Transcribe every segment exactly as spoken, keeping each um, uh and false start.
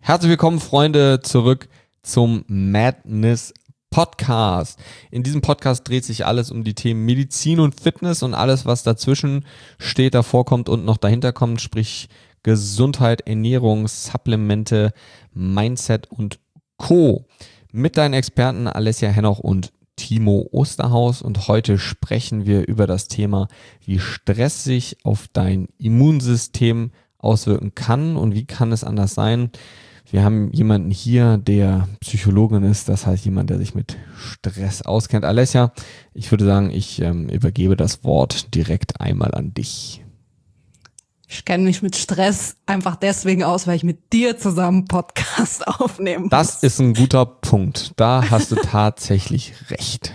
Herzlich willkommen, Freunde, zurück zum Madness Podcast. In diesem Podcast dreht sich alles um die Themen Medizin und Fitness und alles, was dazwischen steht, davor kommt und noch dahinter kommt, sprich Gesundheit, Ernährung, Supplemente, Mindset und Co. Mit deinen Experten Alessia Hennoch und Timo Osterhaus, und heute sprechen wir über das Thema, wie Stress sich auf dein Immunsystem auswirken kann und wie kann es anders sein. Wir haben jemanden hier, der Psychologin ist, das heißt jemand, der sich mit Stress auskennt. Alessia, ich würde sagen, ich ähm, übergebe das Wort direkt einmal an dich. Ich kenne mich mit Stress einfach deswegen aus, weil ich mit dir zusammen Podcast aufnehmen muss. Das ist ein guter Punkt. Da hast du tatsächlich recht.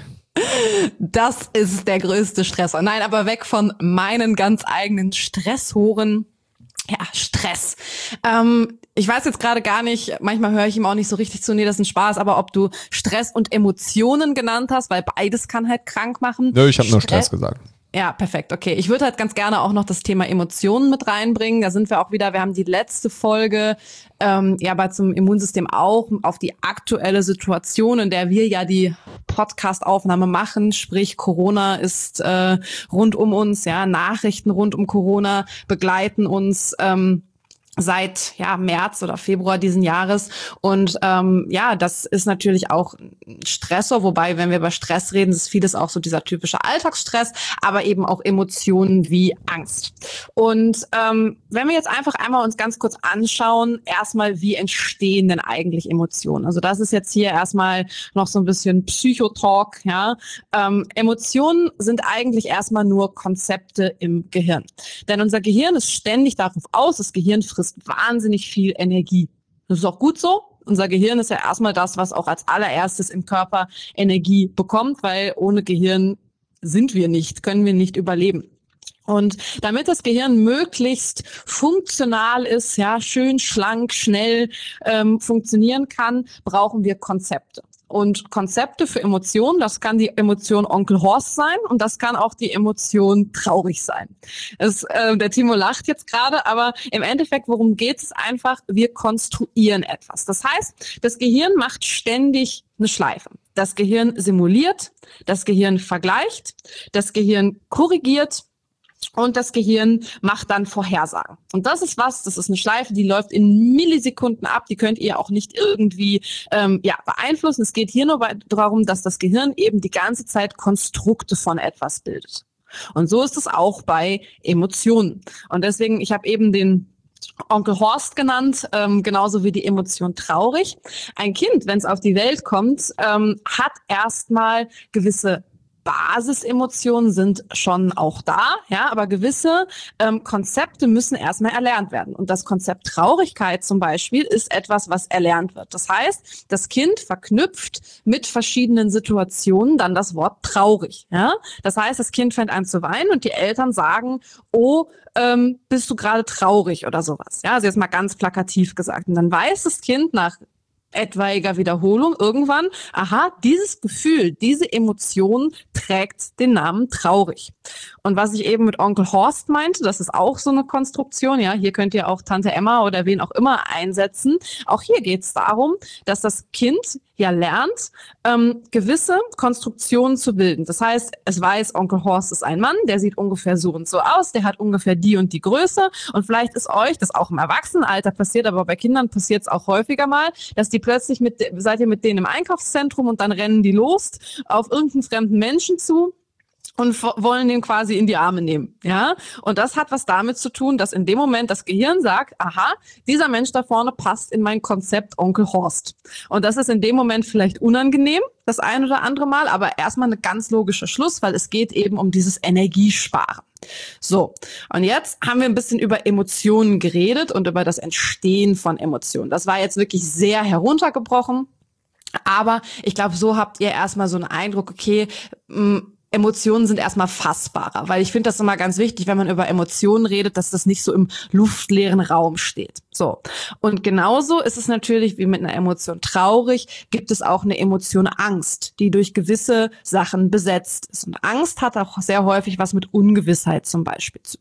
Das ist der größte Stressor. Nein, aber weg von meinen ganz eigenen Stressoren. Ja, Stress. Ähm, ich weiß jetzt gerade gar nicht, manchmal höre ich ihm auch nicht so richtig zu, nee, das ist ein Spaß, aber ob du Stress und Emotionen genannt hast, weil beides kann halt krank machen. Nö, ich habe nur Stress gesagt. Ja, perfekt, okay. Ich würde halt ganz gerne auch noch das Thema Emotionen mit reinbringen. Da sind wir auch wieder, wir haben die letzte Folge ähm, ja bei zum Immunsystem auch auf die aktuelle Situation, in der wir ja die Podcast-Aufnahme machen, sprich Corona ist äh, rund um uns, ja, Nachrichten rund um Corona begleiten uns ähm, seit ja März oder Februar diesen Jahres, und ähm, ja, das ist natürlich auch ein Stressor, wobei, wenn wir über Stress reden, ist vieles auch so dieser typische Alltagsstress, aber eben auch Emotionen wie Angst. Und ähm, wenn wir jetzt einfach einmal uns ganz kurz anschauen, erstmal, wie entstehen denn eigentlich Emotionen? Also das ist jetzt hier erstmal noch so ein bisschen Psychotalk, ja. Ähm, Emotionen sind eigentlich erstmal nur Konzepte im Gehirn, denn unser Gehirn ist ständig darauf aus, das Gehirn frisst wahnsinnig viel Energie. Das ist auch gut so. Unser Gehirn ist ja erstmal das, was auch als allererstes im Körper Energie bekommt, weil ohne Gehirn sind wir nicht, können wir nicht überleben. Und damit das Gehirn möglichst funktional ist, ja, schön, schlank, schnell ähm, funktionieren kann, brauchen wir Konzepte. Und Konzepte für Emotionen, das kann die Emotion Onkel Horst sein und das kann auch die Emotion traurig sein. Es, äh, der Timo lacht jetzt gerade, aber im Endeffekt, worum geht es einfach? Wir konstruieren etwas. Das heißt, das Gehirn macht ständig eine Schleife. Das Gehirn simuliert, das Gehirn vergleicht, das Gehirn korrigiert, und das Gehirn macht dann Vorhersagen. Und das ist was, das ist eine Schleife, die läuft in Millisekunden ab. Die könnt ihr auch nicht irgendwie ähm, ja, beeinflussen. Es geht hier nur bei, darum, dass das Gehirn eben die ganze Zeit Konstrukte von etwas bildet. Und so ist es auch bei Emotionen. Und deswegen, ich habe eben den Onkel Horst genannt, ähm, genauso wie die Emotion traurig. Ein Kind, wenn es auf die Welt kommt, ähm, hat erstmal gewisse Basisemotionen sind schon auch da, ja, aber gewisse ähm, Konzepte müssen erstmal erlernt werden. Und das Konzept Traurigkeit zum Beispiel ist etwas, was erlernt wird. Das heißt, das Kind verknüpft mit verschiedenen Situationen dann das Wort traurig, ja. Das heißt, das Kind fängt an zu weinen und die Eltern sagen, oh, ähm, bist du gerade traurig oder sowas, ja. Also jetzt mal ganz plakativ gesagt. Und dann weiß das Kind nach etwaiger Wiederholung irgendwann, aha, dieses Gefühl, diese Emotion trägt den Namen traurig. Und was ich eben mit Onkel Horst meinte, das ist auch so eine Konstruktion, ja, hier könnt ihr auch Tante Emma oder wen auch immer einsetzen. Auch hier geht es darum, dass das Kind ja lernt, ähm, gewisse Konstruktionen zu bilden. Das heißt, es weiß, Onkel Horst ist ein Mann, der sieht ungefähr so und so aus, der hat ungefähr die und die Größe, und vielleicht ist euch, das auch im Erwachsenenalter passiert, aber bei Kindern passiert es auch häufiger mal, dass die plötzlich mit, seid ihr mit denen im Einkaufszentrum und dann rennen die los auf irgendeinen fremden Menschen zu und wollen den quasi in die Arme nehmen, ja. Und das hat was damit zu tun, dass in dem Moment das Gehirn sagt, aha, dieser Mensch da vorne passt in mein Konzept Onkel Horst. Und das ist in dem Moment vielleicht unangenehm, das ein oder andere Mal, aber erstmal eine ganz logische Schluss, weil es geht eben um dieses Energiesparen. So, und jetzt haben wir ein bisschen über Emotionen geredet und über das Entstehen von Emotionen. Das war jetzt wirklich sehr heruntergebrochen, aber ich glaube, so habt ihr erstmal so einen Eindruck, okay, mh, Emotionen sind erstmal fassbarer, weil ich finde das immer ganz wichtig, wenn man über Emotionen redet, dass das nicht so im luftleeren Raum steht. So. Und genauso ist es natürlich wie mit einer Emotion traurig, gibt es auch eine Emotion Angst, die durch gewisse Sachen besetzt ist. Und Angst hat auch sehr häufig was mit Ungewissheit zum Beispiel zu tun.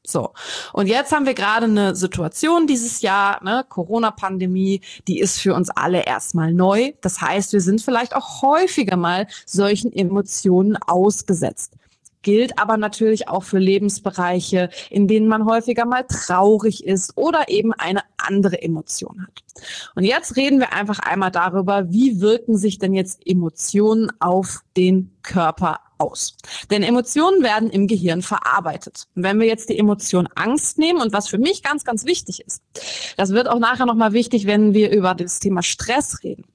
So, und jetzt haben wir gerade eine Situation dieses Jahr, ne, Corona-Pandemie, die ist für uns alle erstmal neu. Das heißt, wir sind vielleicht auch häufiger mal solchen Emotionen ausgesetzt. Gilt aber natürlich auch für Lebensbereiche, in denen man häufiger mal traurig ist oder eben eine andere Emotion hat. Und jetzt reden wir einfach einmal darüber, wie wirken sich denn jetzt Emotionen auf den Körper aus? Denn Emotionen werden im Gehirn verarbeitet. Und wenn wir jetzt die Emotion Angst nehmen und was für mich ganz, ganz wichtig ist, das wird auch nachher nochmal wichtig, wenn wir über das Thema Stress reden.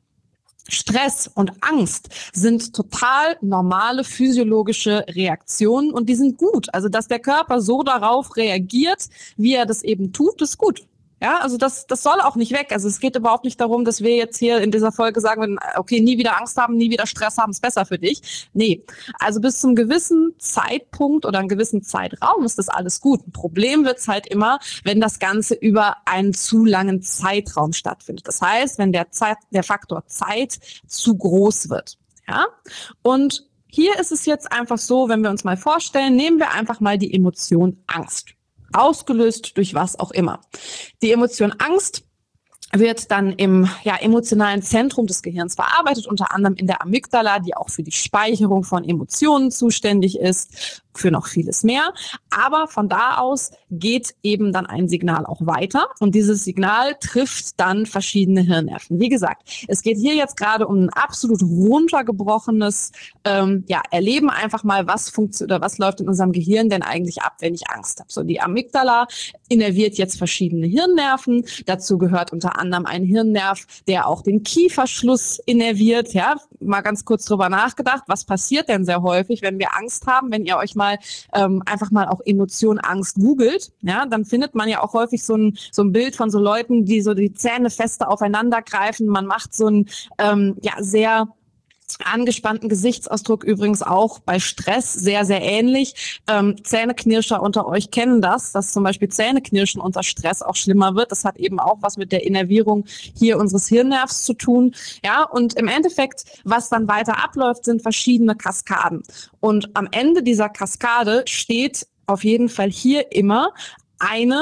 Stress und Angst sind total normale physiologische Reaktionen und die sind gut. Also, dass der Körper so darauf reagiert, wie er das eben tut, ist gut. Ja, also das, das soll auch nicht weg. Also es geht überhaupt nicht darum, dass wir jetzt hier in dieser Folge sagen, okay, nie wieder Angst haben, nie wieder Stress haben, ist besser für dich. Nee, also bis zum gewissen Zeitpunkt oder einem gewissen Zeitraum ist das alles gut. Ein Problem wird's halt immer, wenn das Ganze über einen zu langen Zeitraum stattfindet. Das heißt, wenn der Zeit, der Faktor Zeit zu groß wird. Ja, und hier ist es jetzt einfach so, wenn wir uns mal vorstellen, nehmen wir einfach mal die Emotion Angst. Ausgelöst durch was auch immer. Die Emotion Angst wird dann im ja, emotionalen Zentrum des Gehirns verarbeitet, unter anderem in der Amygdala, die auch für die Speicherung von Emotionen zuständig ist, für noch vieles mehr. Aber von da aus geht eben dann ein Signal auch weiter und dieses Signal trifft dann verschiedene Hirnnerven. Wie gesagt, es geht hier jetzt gerade um ein absolut runtergebrochenes ähm, ja, Erleben einfach mal, was funktioniert oder was läuft in unserem Gehirn denn eigentlich ab, wenn ich Angst habe. So, die Amygdala innerviert jetzt verschiedene Hirnnerven. Dazu gehört unter anderem ein Hirnnerv, der auch den Kieferschluss innerviert. Ja, mal ganz kurz drüber nachgedacht, was passiert denn sehr häufig, wenn wir Angst haben, wenn ihr euch mal ähm, einfach mal auch Emotion Angst googelt, ja, dann findet man ja auch häufig so ein so ein Bild von so Leuten, die so die Zähne feste aufeinander greifen. Man macht so ein ähm, ja sehr angespannten Gesichtsausdruck, übrigens auch bei Stress sehr, sehr ähnlich. Ähm, Zähneknirscher unter euch kennen das, dass zum Beispiel Zähneknirschen unter Stress auch schlimmer wird. Das hat eben auch was mit der Innervierung hier unseres Hirnnervs zu tun. Ja, und im Endeffekt, was dann weiter abläuft, sind verschiedene Kaskaden. Und am Ende dieser Kaskade steht auf jeden Fall hier immer eine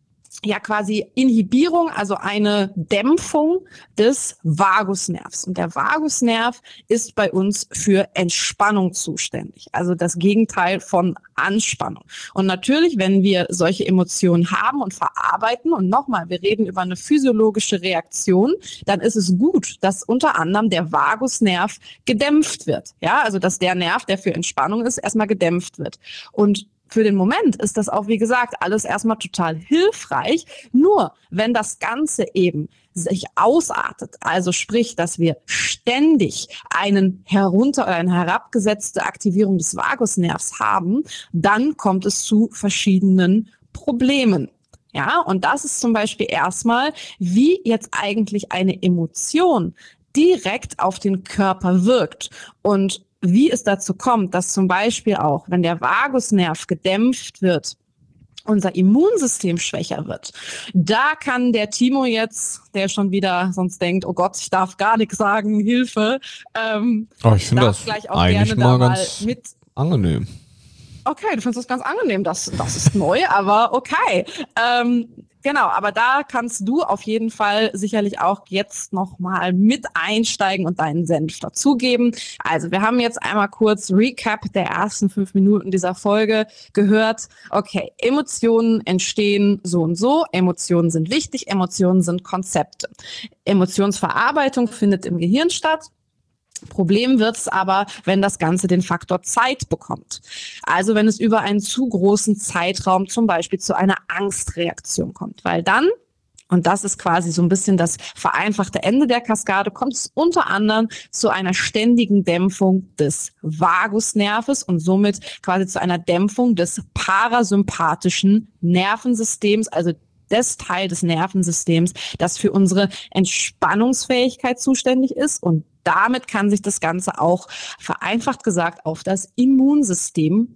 ja quasi Inhibierung, also eine Dämpfung des Vagusnervs. Und der Vagusnerv ist bei uns für Entspannung zuständig, also das Gegenteil von Anspannung. Und natürlich, wenn wir solche Emotionen haben und verarbeiten, und nochmal, wir reden über eine physiologische Reaktion, dann ist es gut, dass unter anderem der Vagusnerv gedämpft wird. Ja, also dass der Nerv, der für Entspannung ist, erstmal gedämpft wird. Und für den Moment ist das auch, wie gesagt, alles erstmal total hilfreich. Nur wenn das Ganze eben sich ausartet, also sprich, dass wir ständig einen herunter oder eine herabgesetzte Aktivierung des Vagusnervs haben, dann kommt es zu verschiedenen Problemen. Ja, und das ist zum Beispiel erstmal, wie jetzt eigentlich eine Emotion direkt auf den Körper wirkt und wie es dazu kommt, dass zum Beispiel auch, wenn der Vagusnerv gedämpft wird, unser Immunsystem schwächer wird. Da kann der Timo jetzt, der schon wieder sonst denkt, oh Gott, ich darf gar nichts sagen, Hilfe. Ähm, oh, ich finde das gleich auch eigentlich gerne mal da ganz mal mit angenehm. Okay, du findest das ganz angenehm, das, das ist neu, aber okay. Ähm, genau, aber da kannst du auf jeden Fall sicherlich auch jetzt nochmal mit einsteigen und deinen Senf dazugeben. Also wir haben jetzt einmal kurz Recap der ersten fünf Minuten dieser Folge gehört. Okay, Emotionen entstehen so und so, Emotionen sind wichtig, Emotionen sind Konzepte. Emotionsverarbeitung findet im Gehirn statt. Problem wird es aber, wenn das Ganze den Faktor Zeit bekommt. Also wenn es über einen zu großen Zeitraum zum Beispiel zu einer Angstreaktion kommt. Weil dann, und das ist quasi so ein bisschen das vereinfachte Ende der Kaskade, kommt es unter anderem zu einer ständigen Dämpfung des Vagusnerves und somit quasi zu einer Dämpfung des parasympathischen Nervensystems, also des Teil des Nervensystems, das für unsere Entspannungsfähigkeit zuständig ist. Und damit kann sich das Ganze auch, vereinfacht gesagt, auf das Immunsystem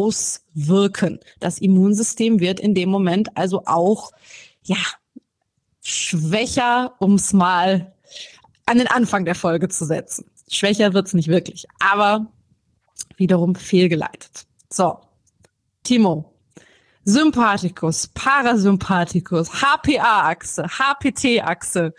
auswirken. Das Immunsystem wird in dem Moment also auch, ja, schwächer, um es mal an den Anfang der Folge zu setzen. Schwächer wird es nicht wirklich, aber wiederum fehlgeleitet. So, Timo, Sympathikus, Parasympathikus, H P A-Achse, H P T-Achse.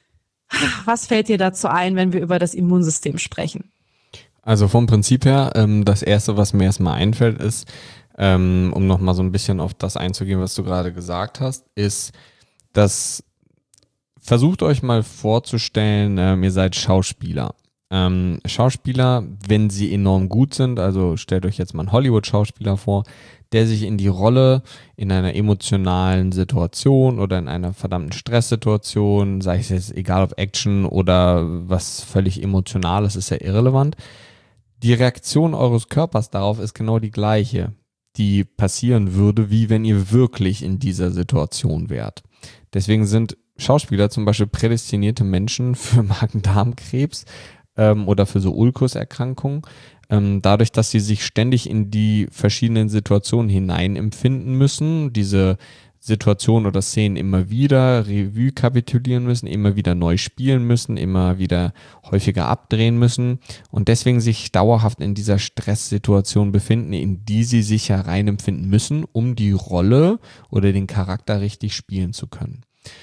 Was fällt dir dazu ein, wenn wir über das Immunsystem sprechen? Also vom Prinzip her, ähm, das Erste, was mir erstmal einfällt, ist, ähm, um nochmal so ein bisschen auf das einzugehen, was du gerade gesagt hast, ist, dass versucht euch mal vorzustellen, ähm, ihr seid Schauspieler. Ähm, Schauspieler, wenn sie enorm gut sind, also stellt euch jetzt mal einen Hollywood-Schauspieler vor, der sich in die Rolle in einer emotionalen Situation oder in einer verdammten Stresssituation, sei es jetzt egal ob Action oder was völlig Emotionales, ist ja irrelevant. Die Reaktion eures Körpers darauf ist genau die gleiche, die passieren würde, wie wenn ihr wirklich in dieser Situation wärt. Deswegen sind Schauspieler zum Beispiel prädestinierte Menschen für Magen-Darm-Krebs ähm, oder für so Ulkuserkrankungen, ähm, dadurch, dass sie sich ständig in die verschiedenen Situationen hineinempfinden müssen, diese Situationen oder Szenen immer wieder Revue kapitulieren müssen, immer wieder neu spielen müssen, immer wieder häufiger abdrehen müssen und deswegen sich dauerhaft in dieser Stresssituation befinden, in die sie sich hereinempfinden müssen, um die Rolle oder den Charakter richtig spielen zu können.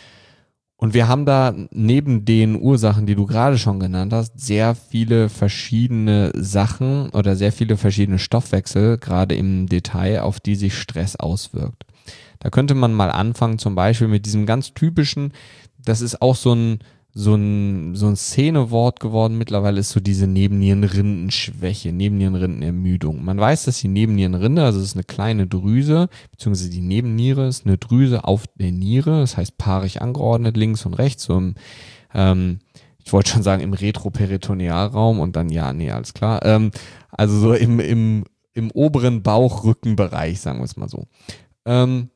Und wir haben da neben den Ursachen, die du gerade schon genannt hast, sehr viele verschiedene Sachen oder sehr viele verschiedene Stoffwechsel, gerade im Detail, auf die sich Stress auswirkt. Da könnte man mal anfangen, zum Beispiel mit diesem ganz typischen, das ist auch so ein, so ein, so ein Szenewort geworden mittlerweile, ist so diese Nebennierenrindenschwäche, Nebennierenrindenermüdung. Man weiß, dass die Nebennierenrinde, also es ist eine kleine Drüse, beziehungsweise die Nebenniere ist eine Drüse auf der Niere, das heißt paarig angeordnet, links und rechts, so im, ähm, ich wollte schon sagen, im Retroperitonealraum und dann, ja, nee, alles klar, ähm, also so im, im, im oberen Bauchrückenbereich, sagen wir es mal so. Ähm,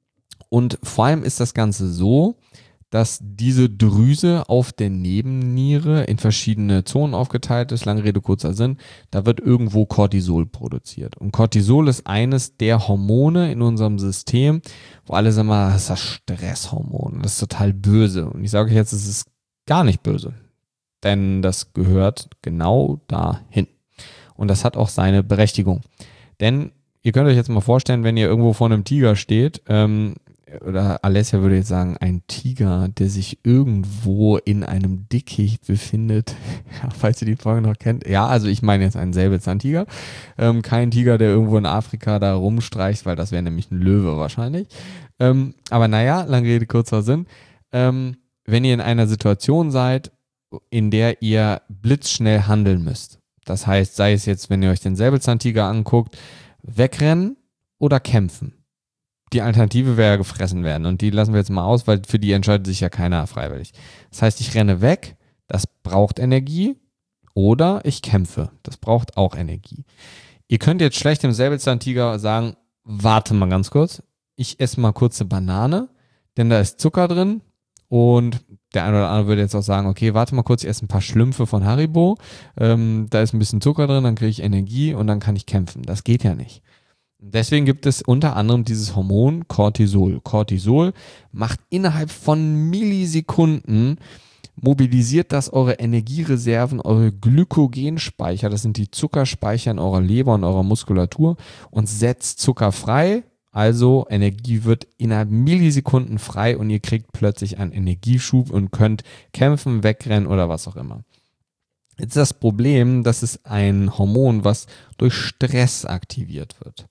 und vor allem ist das Ganze so, dass diese Drüse auf der Nebenniere in verschiedene Zonen aufgeteilt ist, lange Rede, kurzer Sinn, da wird irgendwo Cortisol produziert. Und Cortisol ist eines der Hormone in unserem System, wo alle sagen mal, das ist das Stresshormon, das ist total böse. Und ich sage euch jetzt, es ist gar nicht böse, denn das gehört genau dahin. Und das hat auch seine Berechtigung. Denn ihr könnt euch jetzt mal vorstellen, wenn ihr irgendwo vor einem Tiger steht, ähm, oder Alessia würde jetzt sagen, ein Tiger, der sich irgendwo in einem Dickicht befindet, ja, falls ihr die Folge noch kennt. Ja, also ich meine jetzt einen Säbelzahntiger, ähm, kein Tiger, der irgendwo in Afrika da rumstreicht, weil das wäre nämlich ein Löwe wahrscheinlich. Ähm, aber naja, lange Rede, kurzer Sinn. Ähm, wenn ihr in einer Situation seid, in der ihr blitzschnell handeln müsst, das heißt, sei es jetzt, wenn ihr euch den Säbelzahntiger anguckt, wegrennen oder kämpfen. Die Alternative wäre ja gefressen werden und die lassen wir jetzt mal aus, weil für die entscheidet sich ja keiner freiwillig. Das heißt, ich renne weg, das braucht Energie, oder ich kämpfe, das braucht auch Energie. Ihr könnt jetzt schlecht dem Säbelzahntiger sagen, warte mal ganz kurz, ich esse mal kurz eine Banane, denn da ist Zucker drin und der eine oder andere würde jetzt auch sagen, okay, warte mal kurz, ich esse ein paar Schlümpfe von Haribo, ähm, da ist ein bisschen Zucker drin, dann kriege ich Energie und dann kann ich kämpfen. Das geht ja nicht. Deswegen gibt es unter anderem dieses Hormon Cortisol. Cortisol macht innerhalb von Millisekunden, mobilisiert das eure Energiereserven, eure Glykogenspeicher, das sind die Zuckerspeicher in eurer Leber und eurer Muskulatur und setzt Zucker frei. Also Energie wird innerhalb Millisekunden frei und ihr kriegt plötzlich einen Energieschub und könnt kämpfen, wegrennen oder was auch immer. Jetzt ist das Problem, das ist ein Hormon, was durch Stress aktiviert wird.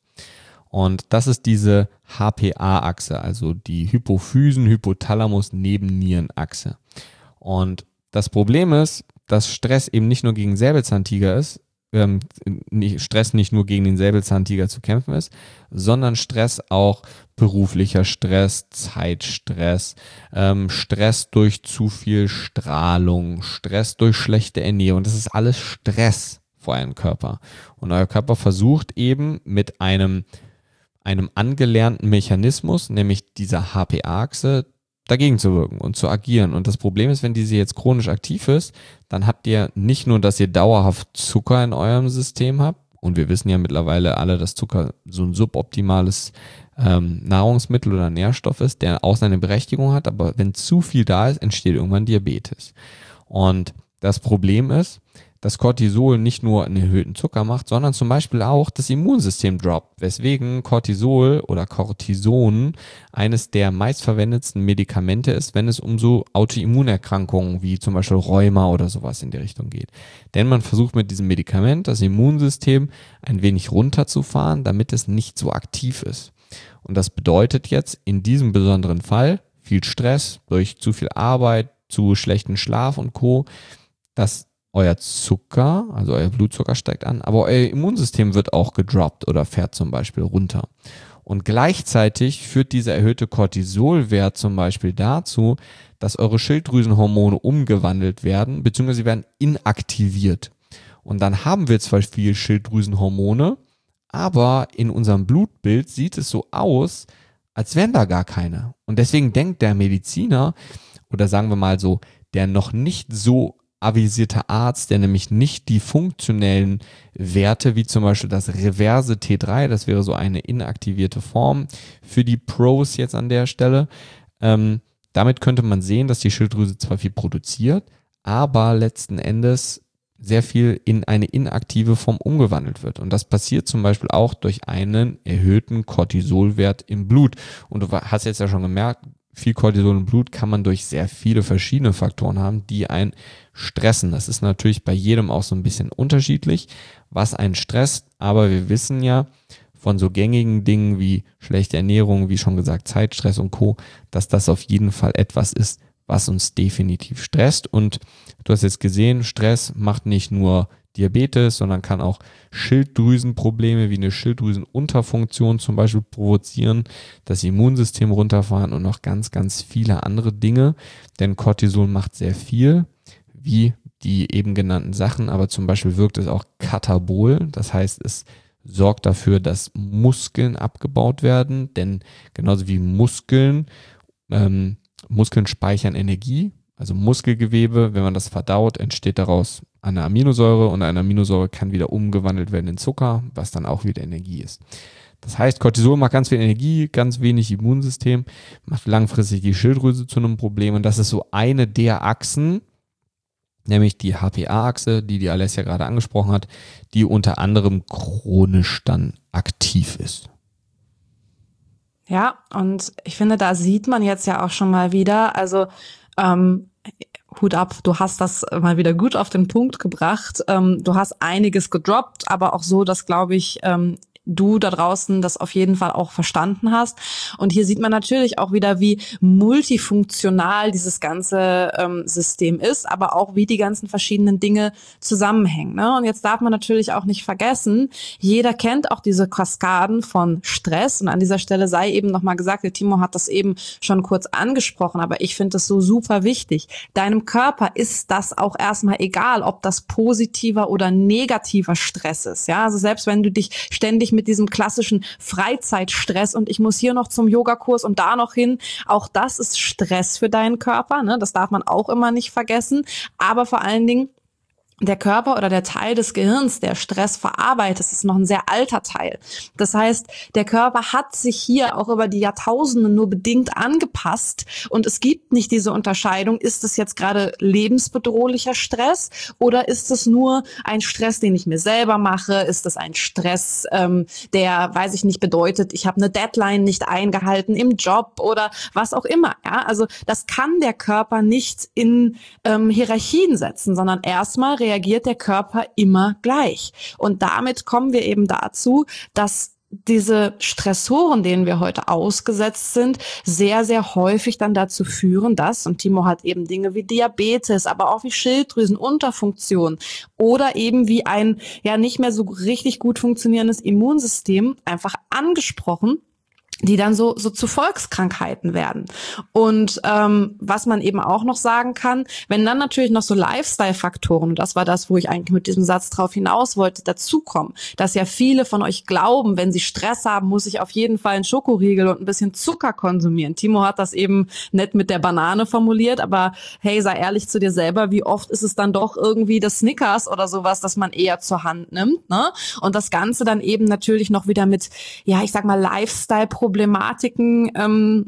Und das ist diese H P A-Achse, also die Hypophysen-Hypothalamus-Nebennierenachse. Und das Problem ist, dass Stress eben nicht nur gegen Säbelzahntiger ist, ähm, nicht, Stress nicht nur gegen den Säbelzahntiger zu kämpfen ist, sondern Stress auch beruflicher Stress, Zeitstress, ähm, Stress durch zu viel Strahlung, Stress durch schlechte Ernährung. Das ist alles Stress für euren Körper. Und euer Körper versucht eben mit einem einem angelernten Mechanismus, nämlich dieser H P A-Achse, dagegen zu wirken und zu agieren. Und das Problem ist, wenn diese jetzt chronisch aktiv ist, dann habt ihr nicht nur, dass ihr dauerhaft Zucker in eurem System habt, und wir wissen ja mittlerweile alle, dass Zucker so ein suboptimales ähm, Nahrungsmittel oder Nährstoff ist, der auch seine Berechtigung hat, aber wenn zu viel da ist, entsteht irgendwann Diabetes. Und das Problem ist, dass Cortisol nicht nur einen erhöhten Zucker macht, sondern zum Beispiel auch das Immunsystem droppt, weswegen Cortisol oder Cortison eines der meistverwendetsten Medikamente ist, wenn es um so Autoimmunerkrankungen wie zum Beispiel Rheuma oder sowas in die Richtung geht. Denn man versucht mit diesem Medikament das Immunsystem ein wenig runterzufahren, damit es nicht so aktiv ist. Und das bedeutet jetzt in diesem besonderen Fall viel Stress durch zu viel Arbeit, zu schlechten Schlaf und Co., dass euer Zucker, also euer Blutzucker steigt an, aber euer Immunsystem wird auch gedroppt oder fährt zum Beispiel runter. Und gleichzeitig führt dieser erhöhte Cortisolwert zum Beispiel dazu, dass eure Schilddrüsenhormone umgewandelt werden, beziehungsweise sie werden inaktiviert. Und dann haben wir zwar viel Schilddrüsenhormone, aber in unserem Blutbild sieht es so aus, als wären da gar keine. Und deswegen denkt der Mediziner, oder sagen wir mal so, der noch nicht so avisierte Arzt, der nämlich nicht die funktionellen Werte, wie zum Beispiel das reverse T drei, das wäre so eine inaktivierte Form für die Pros jetzt an der Stelle. Ähm, damit könnte man sehen, dass die Schilddrüse zwar viel produziert, aber letzten Endes sehr viel in eine inaktive Form umgewandelt wird. Und das passiert zum Beispiel auch durch einen erhöhten Cortisolwert im Blut. Und du hast jetzt ja schon gemerkt, viel Cortisol im Blut kann man durch sehr viele verschiedene Faktoren haben, die einen stressen. Das ist natürlich bei jedem auch so ein bisschen unterschiedlich, was einen stresst. Aber wir wissen ja von so gängigen Dingen wie schlechte Ernährung, wie schon gesagt, Zeitstress und Co., dass das auf jeden Fall etwas ist, was uns definitiv stresst. Und du hast jetzt gesehen, Stress macht nicht nur Diabetes, sondern kann auch Schilddrüsenprobleme wie eine Schilddrüsenunterfunktion zum Beispiel provozieren, das Immunsystem runterfahren und noch ganz, ganz viele andere Dinge. Denn Cortisol macht sehr viel, wie die eben genannten Sachen, aber zum Beispiel wirkt es auch katabol. Das heißt, es sorgt dafür, dass Muskeln abgebaut werden, denn genauso wie Muskeln, ähm, Muskeln speichern Energie, also Muskelgewebe, wenn man das verdaut, entsteht daraus eine Aminosäure und eine Aminosäure kann wieder umgewandelt werden in Zucker, was dann auch wieder Energie ist. Das heißt, Cortisol macht ganz viel Energie, ganz wenig Immunsystem, macht langfristig die Schilddrüse zu einem Problem und das ist so eine der Achsen, nämlich die H P A-Achse, die die Alessia gerade angesprochen hat, die unter anderem chronisch dann aktiv ist. Ja, und ich finde, da sieht man jetzt ja auch schon mal wieder, also ähm, Hut ab, du hast das mal wieder gut auf den Punkt gebracht. Ähm, du hast einiges gedroppt, aber auch so, dass, glaube ich, ähm, du da draußen das auf jeden Fall auch verstanden hast. Und hier sieht man natürlich auch wieder, wie multifunktional dieses ganze ähm, System ist, aber auch wie die ganzen verschiedenen Dinge zusammenhängen. Ne? Und jetzt darf man natürlich auch nicht vergessen, jeder kennt auch diese Kaskaden von Stress. Und an dieser Stelle sei eben nochmal gesagt, der Timo hat das eben schon kurz angesprochen, aber ich finde das so super wichtig. Deinem Körper ist das auch erstmal egal, ob das positiver oder negativer Stress ist. Ja, also selbst wenn du dich ständig mit diesem klassischen Freizeitstress und ich muss hier noch zum Yogakurs und da noch hin, auch das ist Stress für deinen Körper, ne? Das darf man auch immer nicht vergessen, aber vor allen Dingen der Körper oder der Teil des Gehirns, der Stress verarbeitet, das ist noch ein sehr alter Teil. Das heißt, der Körper hat sich hier auch über die Jahrtausende nur bedingt angepasst und es gibt nicht diese Unterscheidung, ist es jetzt gerade lebensbedrohlicher Stress oder ist es nur ein Stress, den ich mir selber mache? Ist es ein Stress, ähm, der, weiß ich nicht, bedeutet, ich habe eine Deadline nicht eingehalten im Job oder was auch immer. Ja? Also das kann der Körper nicht in ähm, Hierarchien setzen, sondern erstmal reagiert der Körper immer gleich. Und damit kommen wir eben dazu, dass diese Stressoren, denen wir heute ausgesetzt sind, sehr, sehr häufig dann dazu führen, dass, und Timo hat eben Dinge wie Diabetes, aber auch wie Schilddrüsenunterfunktion oder eben wie ein ja nicht mehr so richtig gut funktionierendes Immunsystem einfach angesprochen, die dann so so zu Volkskrankheiten werden. Und ähm, was man eben auch noch sagen kann, wenn dann natürlich noch so Lifestyle-Faktoren, und das war das, wo ich eigentlich mit diesem Satz drauf hinaus wollte, dazukommen, dass ja viele von euch glauben, wenn sie Stress haben, muss ich auf jeden Fall einen Schokoriegel und ein bisschen Zucker konsumieren. Timo hat das eben nett mit der Banane formuliert, aber hey, sei ehrlich zu dir selber, wie oft ist es dann doch irgendwie das Snickers oder sowas, das man eher zur Hand nimmt, ne? Und das Ganze dann eben natürlich noch wieder mit, ja, ich sag mal, Lifestyle-Problemen Problematiken ähm,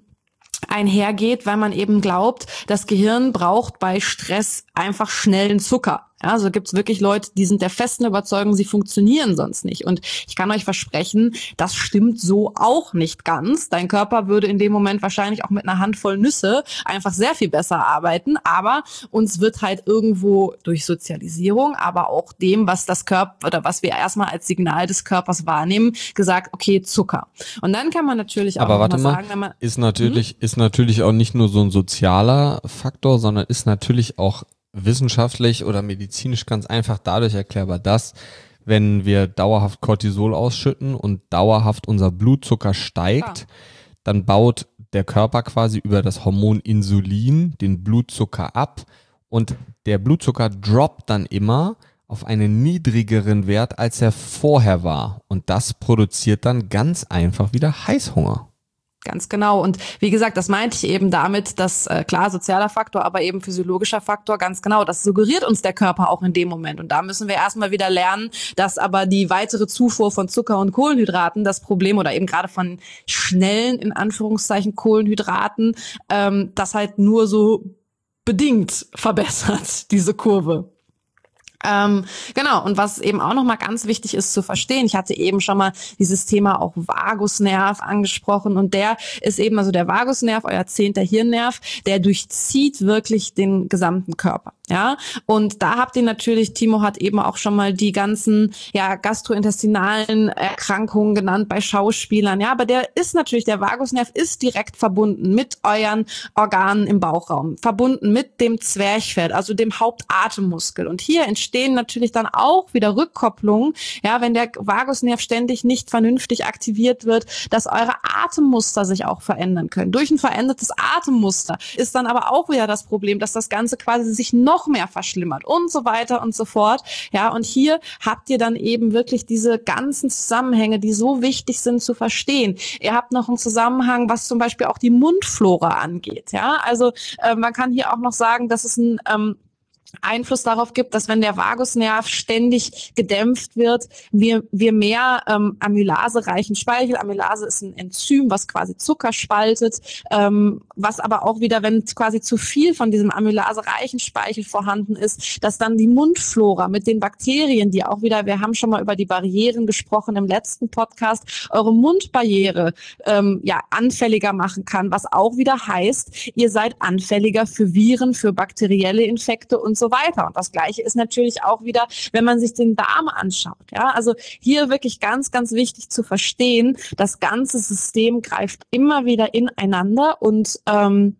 einhergeht, weil man eben glaubt, das Gehirn braucht bei Stress einfach schnellen Zucker. Ja, also gibt es wirklich Leute, die sind der festen Überzeugung, sie funktionieren sonst nicht. Und ich kann euch versprechen, das stimmt so auch nicht ganz. Dein Körper würde in dem Moment wahrscheinlich auch mit einer Handvoll Nüsse einfach sehr viel besser arbeiten. Aber uns wird halt irgendwo durch Sozialisierung, aber auch dem, was das Körper oder was wir erstmal als Signal des Körpers wahrnehmen, gesagt, okay, Zucker. Und dann kann man natürlich auch aber noch warte mal mal, sagen, wenn man ist natürlich, hm? ist natürlich auch nicht nur so ein sozialer Faktor, sondern ist natürlich auch wissenschaftlich oder medizinisch ganz einfach dadurch erklärbar, dass wenn wir dauerhaft Cortisol ausschütten und dauerhaft unser Blutzucker steigt, ja. dann baut der Körper quasi über das Hormon Insulin den Blutzucker ab und der Blutzucker droppt dann immer auf einen niedrigeren Wert, als er vorher war. Und das produziert dann ganz einfach wieder Heißhunger. Ganz genau. Und wie gesagt, das meinte ich eben damit, dass äh, klar, sozialer Faktor, aber eben physiologischer Faktor, ganz genau. Das suggeriert uns der Körper auch in dem Moment. Und da müssen wir erstmal wieder lernen, dass aber die weitere Zufuhr von Zucker und Kohlenhydraten das Problem oder eben gerade von schnellen, in Anführungszeichen, Kohlenhydraten, ähm, das halt nur so bedingt verbessert, diese Kurve. Ähm, genau, und was eben auch nochmal ganz wichtig ist zu verstehen, ich hatte eben schon mal dieses Thema auch Vagusnerv angesprochen und der ist eben, also der Vagusnerv, euer zehnter Hirnnerv, der durchzieht wirklich den gesamten Körper. Ja, und da habt ihr natürlich, Timo hat eben auch schon mal die ganzen, ja, gastrointestinalen Erkrankungen genannt bei Schauspielern. Ja, aber der ist natürlich, der Vagusnerv ist direkt verbunden mit euren Organen im Bauchraum, verbunden mit dem Zwerchfell, also dem Hauptatemmuskel. Und hier entstehen natürlich dann auch wieder Rückkopplungen, ja, wenn der Vagusnerv ständig nicht vernünftig aktiviert wird, dass eure Atemmuster sich auch verändern können. Durch ein verändertes Atemmuster ist dann aber auch wieder das Problem, dass das Ganze quasi sich noch noch mehr verschlimmert und so weiter und so fort. Ja, und hier habt ihr dann eben wirklich diese ganzen Zusammenhänge, die so wichtig sind zu verstehen. Ihr habt noch einen Zusammenhang, was zum Beispiel auch die Mundflora angeht. Ja, also äh, man kann hier auch noch sagen, dass es ein ähm, Einfluss darauf gibt, dass wenn der Vagusnerv ständig gedämpft wird, wir, wir mehr ähm, amylasereichen Speichel, Amylase ist ein Enzym, was quasi Zucker spaltet, ähm, was aber auch wieder, wenn quasi zu viel von diesem amylasereichen Speichel vorhanden ist, dass dann die Mundflora mit den Bakterien, die auch wieder, wir haben schon mal über die Barrieren gesprochen im letzten Podcast, eure Mundbarriere ähm, ja anfälliger machen kann, was auch wieder heißt, ihr seid anfälliger für Viren, für bakterielle Infekte und so weiter. Und das Gleiche ist natürlich auch wieder, wenn man sich den Darm anschaut. Ja, also hier wirklich ganz, ganz wichtig zu verstehen, das ganze System greift immer wieder ineinander und ähm,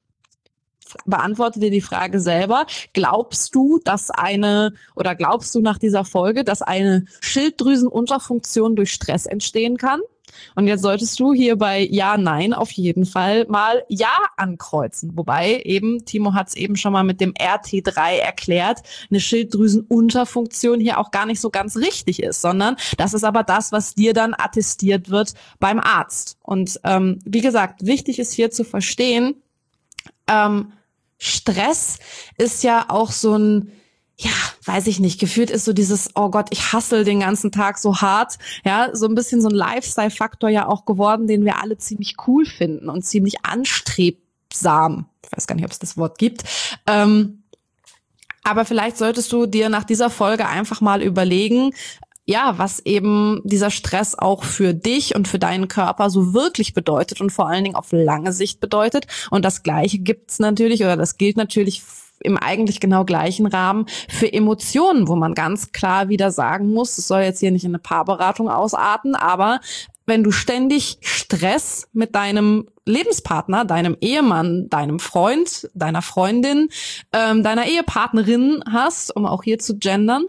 beantworte dir die Frage selber. Glaubst du, dass eine, oder glaubst du nach dieser Folge, dass eine Schilddrüsenunterfunktion durch Stress entstehen kann? Und jetzt solltest du hier bei Ja, Nein auf jeden Fall mal Ja ankreuzen. Wobei eben, Timo hat es eben schon mal mit dem R T drei erklärt, eine Schilddrüsenunterfunktion hier auch gar nicht so ganz richtig ist, sondern das ist aber das, was dir dann attestiert wird beim Arzt. Und ähm, wie gesagt, wichtig ist hier zu verstehen, ähm, Stress ist ja auch so ein, ja, weiß ich nicht, gefühlt ist so dieses, oh Gott, ich hustle den ganzen Tag so hart, ja, so ein bisschen so ein Lifestyle-Faktor ja auch geworden, den wir alle ziemlich cool finden und ziemlich anstrebsam. Ich weiß gar nicht, ob es das Wort gibt. Ähm, aber vielleicht solltest du dir nach dieser Folge einfach mal überlegen, ja, was eben dieser Stress auch für dich und für deinen Körper so wirklich bedeutet und vor allen Dingen auf lange Sicht bedeutet. Und das Gleiche gibt's natürlich, oder das gilt natürlich im eigentlich genau gleichen Rahmen für Emotionen, wo man ganz klar wieder sagen muss, es soll jetzt hier nicht in eine Paarberatung ausarten, aber wenn du ständig Stress mit deinem Lebenspartner, deinem Ehemann, deinem Freund, deiner Freundin, ähm, deiner Ehepartnerin hast, um auch hier zu gendern,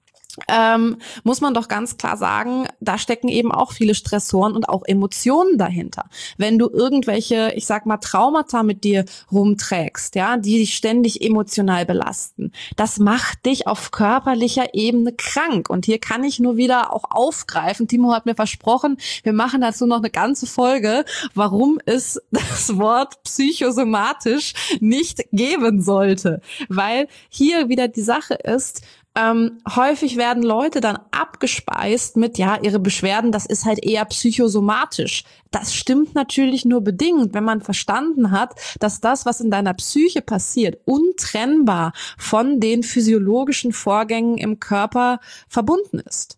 Ähm, muss man doch ganz klar sagen, da stecken eben auch viele Stressoren und auch Emotionen dahinter. Wenn du irgendwelche, ich sag mal, Traumata mit dir rumträgst, ja, die dich ständig emotional belasten, das macht dich auf körperlicher Ebene krank. Und hier kann ich nur wieder auch aufgreifen. Timo hat mir versprochen, wir machen dazu noch eine ganze Folge, warum es das Wort psychosomatisch nicht geben sollte. Weil hier wieder die Sache ist, Ähm, häufig werden Leute dann abgespeist mit, ja, ihre Beschwerden, das ist halt eher psychosomatisch. Das stimmt natürlich nur bedingt, wenn man verstanden hat, dass das, was in deiner Psyche passiert, untrennbar von den physiologischen Vorgängen im Körper verbunden ist.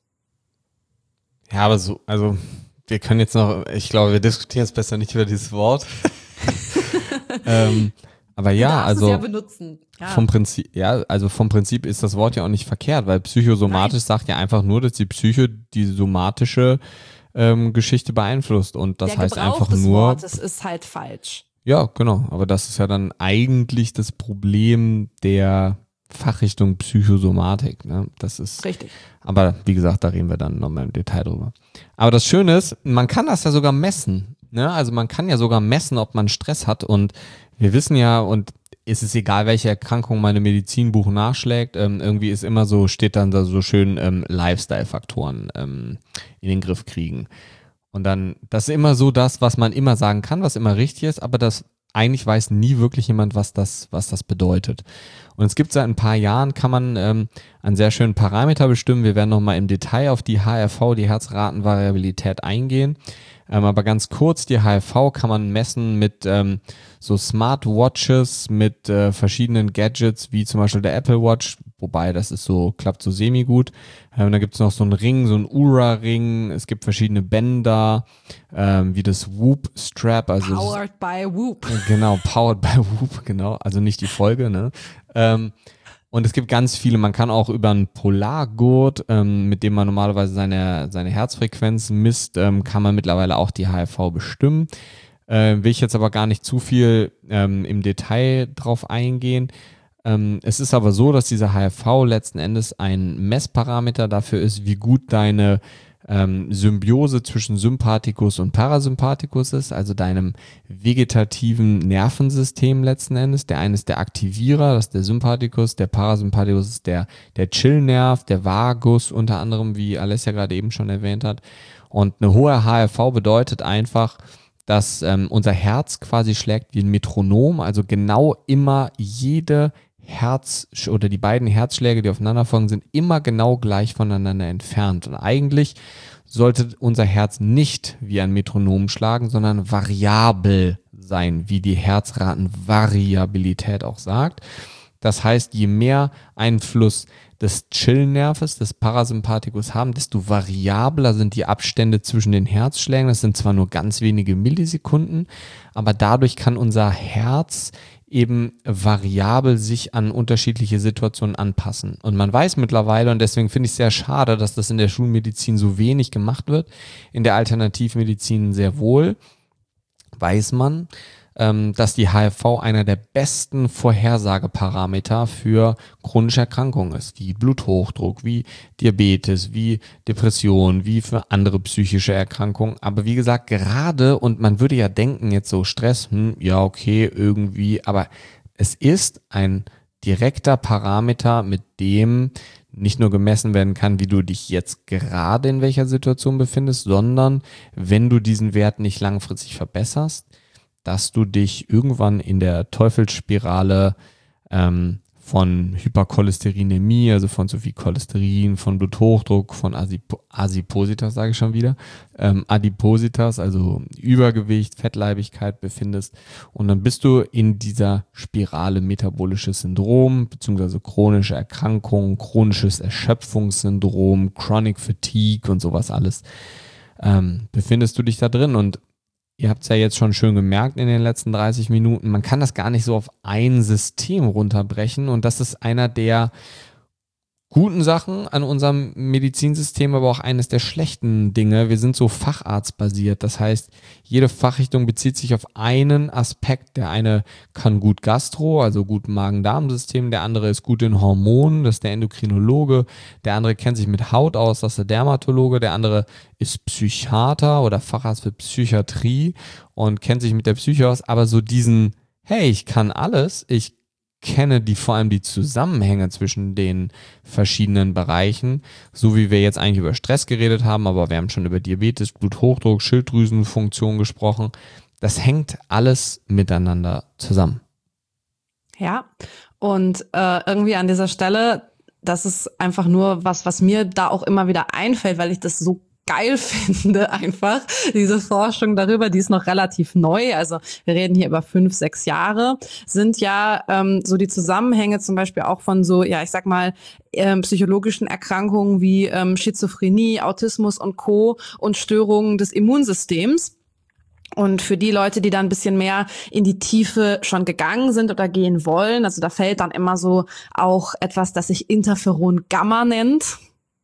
Ja, aber so, also wir können jetzt noch, ich glaube, wir diskutieren jetzt besser nicht über dieses Wort. ähm, aber ja, also ja benutzen. Ja. vom Prinzip, ja, also vom Prinzip ist das Wort ja auch nicht verkehrt, weil psychosomatisch Nein. sagt ja einfach nur, dass die Psyche die somatische ähm, Geschichte beeinflusst und das Der heißt Gebrauch einfach des nur. Wortes ist halt falsch. Ja, genau, aber das ist ja dann eigentlich das Problem der Fachrichtung Psychosomatik, ne? Das ist richtig. Aber wie gesagt, da reden wir dann nochmal im Detail drüber. Aber das Schöne ist, man kann das ja sogar messen. Ne? Also man kann ja sogar messen, ob man Stress hat. Und wir wissen ja, und es ist egal, welche Erkrankung meine Medizinbuch nachschlägt, ähm, irgendwie ist immer so, steht dann da so schön ähm, Lifestyle-Faktoren ähm, in den Griff kriegen. Und dann, das ist immer so das, was man immer sagen kann, was immer richtig ist, aber das eigentlich weiß nie wirklich jemand, was das, was das bedeutet. Und es gibt seit ein paar Jahren, kann man ähm, einen sehr schönen Parameter bestimmen. Wir werden nochmal im Detail auf die H R V, die Herzratenvariabilität, eingehen. Ähm, aber ganz kurz, die H R V kann man messen mit ähm, so Smartwatches, mit äh, verschiedenen Gadgets, wie zum Beispiel der Apple Watch, wobei das ist so, klappt so semi-gut. Ähm, da gibt es noch so einen Ring, so einen Oura-Ring, es gibt verschiedene Bänder, ähm, wie das Whoop-Strap. Also Powered das, by Whoop. Genau, Powered by Whoop, genau, also nicht die Folge, ne? Ähm, und es gibt ganz viele, man kann auch über einen Polargurt, ähm, mit dem man normalerweise seine, seine Herzfrequenz misst, ähm, kann man mittlerweile auch die H R V bestimmen. Äh, will ich jetzt aber gar nicht zu viel ähm, im Detail drauf eingehen. Ähm, es ist aber so, dass dieser H R V letzten Endes ein Messparameter dafür ist, wie gut deine ähm, Symbiose zwischen Sympathikus und Parasympathikus ist, also deinem vegetativen Nervensystem letzten Endes. Der eine ist der Aktivierer, das ist der Sympathikus, der Parasympathikus ist der, der Chillnerv, der Vagus unter anderem, wie Alessia gerade eben schon erwähnt hat. Und eine hohe H R V bedeutet einfach, dass ähm, unser Herz quasi schlägt wie ein Metronom, also genau immer jede Herz oder die beiden Herzschläge, die aufeinander folgen, sind immer genau gleich voneinander entfernt. Und eigentlich sollte unser Herz nicht wie ein Metronom schlagen, sondern variabel sein, wie die Herzratenvariabilität auch sagt. Das heißt, je mehr Einfluss des Chillnerves, des Parasympathikus haben, desto variabler sind die Abstände zwischen den Herzschlägen. Das sind zwar nur ganz wenige Millisekunden, aber dadurch kann unser Herz eben variabel sich an unterschiedliche Situationen anpassen. Und man weiß mittlerweile, und deswegen finde ich es sehr schade, dass das in der Schulmedizin so wenig gemacht wird, in der Alternativmedizin sehr wohl, weiß man, ähm, dass die H R V einer der besten Vorhersageparameter für chronische Erkrankungen ist, wie Bluthochdruck, wie Diabetes, wie Depression, wie für andere psychische Erkrankungen. Aber wie gesagt, gerade, und man würde ja denken, jetzt so Stress, hm, ja okay, irgendwie, aber es ist ein direkter Parameter, mit dem nicht nur gemessen werden kann, wie du dich jetzt gerade in welcher Situation befindest, sondern wenn du diesen Wert nicht langfristig verbesserst, dass du dich irgendwann in der Teufelsspirale ähm, von Hypercholesterinämie, also von zu viel Cholesterin, von Bluthochdruck, von Asip- Adipositas, sage ich schon wieder, ähm, Adipositas, also Übergewicht, Fettleibigkeit befindest. Und dann bist du in dieser Spirale metabolisches Syndrom, beziehungsweise chronische Erkrankungen, chronisches Erschöpfungssyndrom, Chronic Fatigue und sowas alles, ähm, befindest du dich da drin. Und ihr habt es ja jetzt schon schön gemerkt in den letzten dreißig Minuten, man kann das gar nicht so auf ein System runterbrechen und das ist einer der guten Sachen an unserem Medizinsystem, aber auch eines der schlechten Dinge. Wir sind so facharztbasiert, das heißt, jede Fachrichtung bezieht sich auf einen Aspekt. Der eine kann gut Gastro, also gut Magen-Darm-System, der andere ist gut in Hormonen, das ist der Endokrinologe, der andere kennt sich mit Haut aus, das ist der Dermatologe, der andere ist Psychiater oder Facharzt für Psychiatrie und kennt sich mit der Psyche aus, aber so diesen, hey, ich kann alles, ich kenne die vor allem die Zusammenhänge zwischen den verschiedenen Bereichen, so wie wir jetzt eigentlich über Stress geredet haben, aber wir haben schon über Diabetes, Bluthochdruck, Schilddrüsenfunktion gesprochen. Das hängt alles miteinander zusammen. Ja, und äh, irgendwie an dieser Stelle das ist einfach nur was, was mir da auch immer wieder einfällt, weil ich das so geil finde einfach, diese Forschung darüber, die ist noch relativ neu, also wir reden hier über fünf, sechs Jahre, sind ja ähm, so die Zusammenhänge zum Beispiel auch von so, ja ich sag mal, ähm, psychologischen Erkrankungen wie ähm, Schizophrenie, Autismus und Co. und Störungen des Immunsystems. Und für die Leute, die da ein bisschen mehr in die Tiefe schon gegangen sind oder gehen wollen, also da fällt dann immer so auch etwas, das sich Interferon Gamma nennt.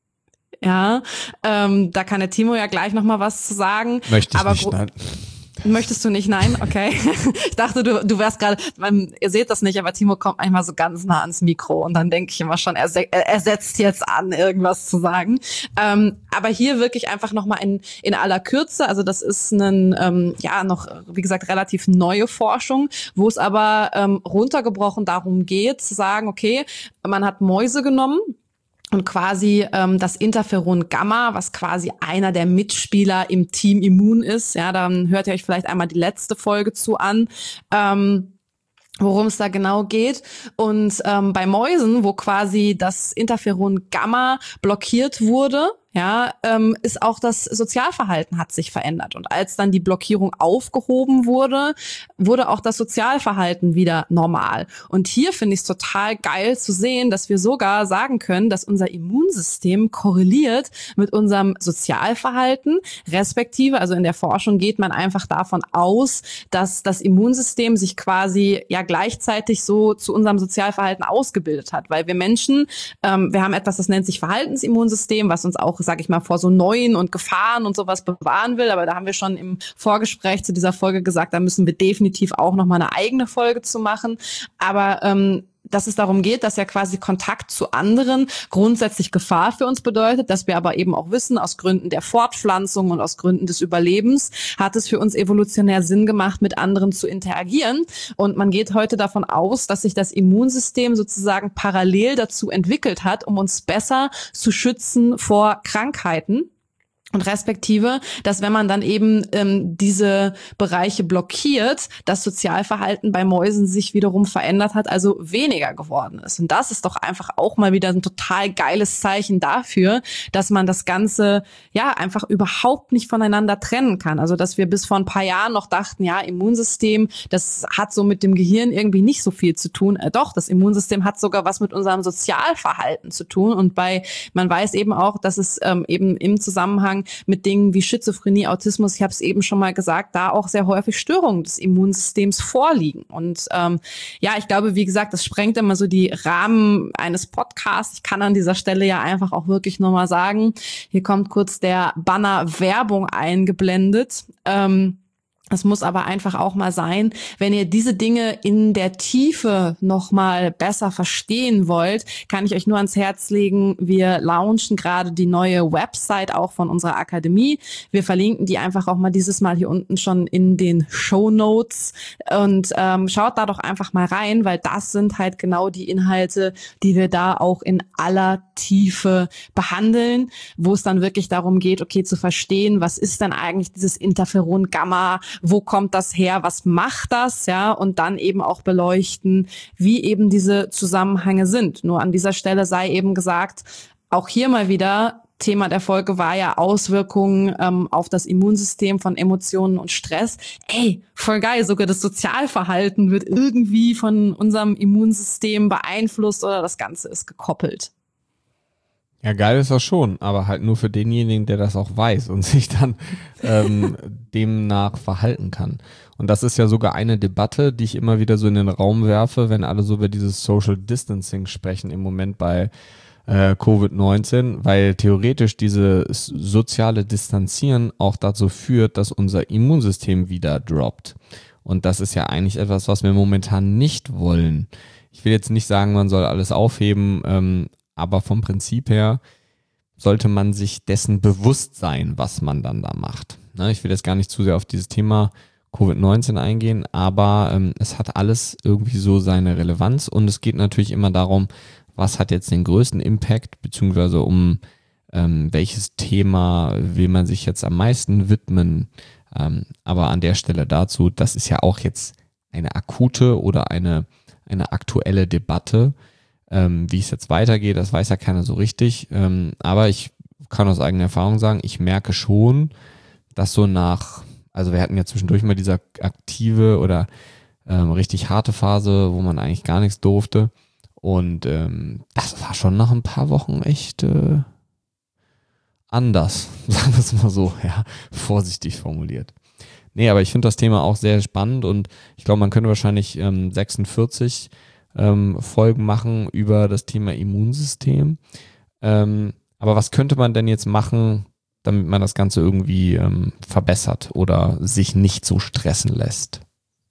Ja, ähm, da kann der Timo ja gleich noch mal was zu sagen. Möchte ich aber nicht, nein. Möchtest du nicht? Nein? Okay. Ich dachte, du, du wärst gerade, ihr seht das nicht, aber Timo kommt manchmal so ganz nah ans Mikro und dann denke ich immer schon, er, er setzt jetzt an, irgendwas zu sagen. Ähm, aber hier wirklich einfach noch mal in, in aller Kürze, also das ist ein, ähm, ja, noch, wie gesagt, relativ neue Forschung, wo es aber ähm, runtergebrochen darum geht, zu sagen, okay, man hat Mäuse genommen, und quasi ähm, das Interferon Gamma, was quasi einer der Mitspieler im Team Immun ist, ja, dann hört ihr euch vielleicht einmal die letzte Folge zu an, ähm, worum es da genau geht. Und ähm, bei Mäusen, wo quasi das Interferon Gamma blockiert wurde, ja, ähm, ist auch das Sozialverhalten hat sich verändert. Und als dann die Blockierung aufgehoben wurde, wurde auch das Sozialverhalten wieder normal. Und hier finde ich es total geil zu sehen, dass wir sogar sagen können, dass unser Immunsystem korreliert mit unserem Sozialverhalten, respektive, also in der Forschung geht man einfach davon aus, dass das Immunsystem sich quasi ja gleichzeitig so zu unserem Sozialverhalten ausgebildet hat. Weil wir Menschen, ähm, wir haben etwas, das nennt sich Verhaltensimmunsystem, was uns auch, sag ich mal, vor so neuen und Gefahren und sowas bewahren will. Aber da haben wir schon im Vorgespräch zu dieser Folge gesagt, da müssen wir definitiv auch noch mal eine eigene Folge zu machen. Aber ähm, dass es darum geht, dass ja quasi Kontakt zu anderen grundsätzlich Gefahr für uns bedeutet, dass wir aber eben auch wissen, aus Gründen der Fortpflanzung und aus Gründen des Überlebens hat es für uns evolutionär Sinn gemacht, mit anderen zu interagieren. Und man geht heute davon aus, dass sich das Immunsystem sozusagen parallel dazu entwickelt hat, um uns besser zu schützen vor Krankheiten. Und respektive, dass wenn man dann eben ähm, diese Bereiche blockiert, das Sozialverhalten bei Mäusen sich wiederum verändert hat, also weniger geworden ist. Und das ist doch einfach auch mal wieder ein total geiles Zeichen dafür, dass man das Ganze ja einfach überhaupt nicht voneinander trennen kann. Also dass wir bis vor ein paar Jahren noch dachten, ja, Immunsystem, das hat so mit dem Gehirn irgendwie nicht so viel zu tun. Äh, doch, das Immunsystem hat sogar was mit unserem Sozialverhalten zu tun. Und bei, man weiß eben auch, dass es ähm, eben im Zusammenhang mit Dingen wie Schizophrenie, Autismus, ich habe es eben schon mal gesagt, da auch sehr häufig Störungen des Immunsystems vorliegen. Und ähm, ja, ich glaube, wie gesagt, das sprengt immer so die Rahmen eines Podcasts. Ich kann an dieser Stelle ja einfach auch wirklich nochmal sagen, hier kommt kurz der Banner Werbung eingeblendet. Ähm, Es muss aber einfach auch mal sein, wenn ihr diese Dinge in der Tiefe noch mal besser verstehen wollt, kann ich euch nur ans Herz legen, wir launchen gerade die neue Website auch von unserer Akademie. Wir verlinken die einfach auch mal dieses Mal hier unten schon in den Shownotes und ähm, schaut da doch einfach mal rein, weil das sind halt genau die Inhalte, die wir da auch in aller Tiefe behandeln, wo es dann wirklich darum geht, okay, zu verstehen, was ist denn eigentlich dieses Interferon Gamma, wo kommt das her, was macht das, ja, und dann eben auch beleuchten, wie eben diese Zusammenhänge sind. Nur an dieser Stelle sei eben gesagt, auch hier mal wieder, Thema der Folge war ja Auswirkungen ähm, auf das Immunsystem von Emotionen und Stress. Ey, voll geil, sogar das Sozialverhalten wird irgendwie von unserem Immunsystem beeinflusst oder das Ganze ist gekoppelt. Ja, geil ist das schon, aber halt nur für denjenigen, der das auch weiß und sich dann ähm, demnach verhalten kann. Und das ist ja sogar eine Debatte, die ich immer wieder so in den Raum werfe, wenn alle so über dieses Social Distancing sprechen im Moment bei äh, Covid neunzehn, weil theoretisch dieses soziale Distanzieren auch dazu führt, dass unser Immunsystem wieder droppt. Und das ist ja eigentlich etwas, was wir momentan nicht wollen. Ich will jetzt nicht sagen, man soll alles aufheben, ähm, aber vom Prinzip her sollte man sich dessen bewusst sein, was man dann da macht. Ne, ich will jetzt gar nicht zu sehr auf dieses Thema Covid neunzehn eingehen, aber ähm, es hat alles irgendwie so seine Relevanz und es geht natürlich immer darum, was hat jetzt den größten Impact, beziehungsweise um ähm, welches Thema will man sich jetzt am meisten widmen. Ähm, aber an der Stelle dazu, das ist ja auch jetzt eine akute oder eine, eine aktuelle Debatte, Ähm, wie es jetzt weitergeht, das weiß ja keiner so richtig. Ähm, aber ich kann aus eigener Erfahrung sagen, ich merke schon, dass so nach, also wir hatten ja zwischendurch mal diese aktive oder ähm, richtig harte Phase, wo man eigentlich gar nichts durfte. Und ähm, das war schon nach ein paar Wochen echt äh, anders, sagen wir es mal so, ja, vorsichtig formuliert. Nee, aber ich finde das Thema auch sehr spannend und ich glaube, man könnte wahrscheinlich ähm, sechsundvierzig ähm, Folgen machen über das Thema Immunsystem. Ähm, aber was könnte man denn jetzt machen, damit man das Ganze irgendwie ähm, verbessert oder sich nicht so stressen lässt?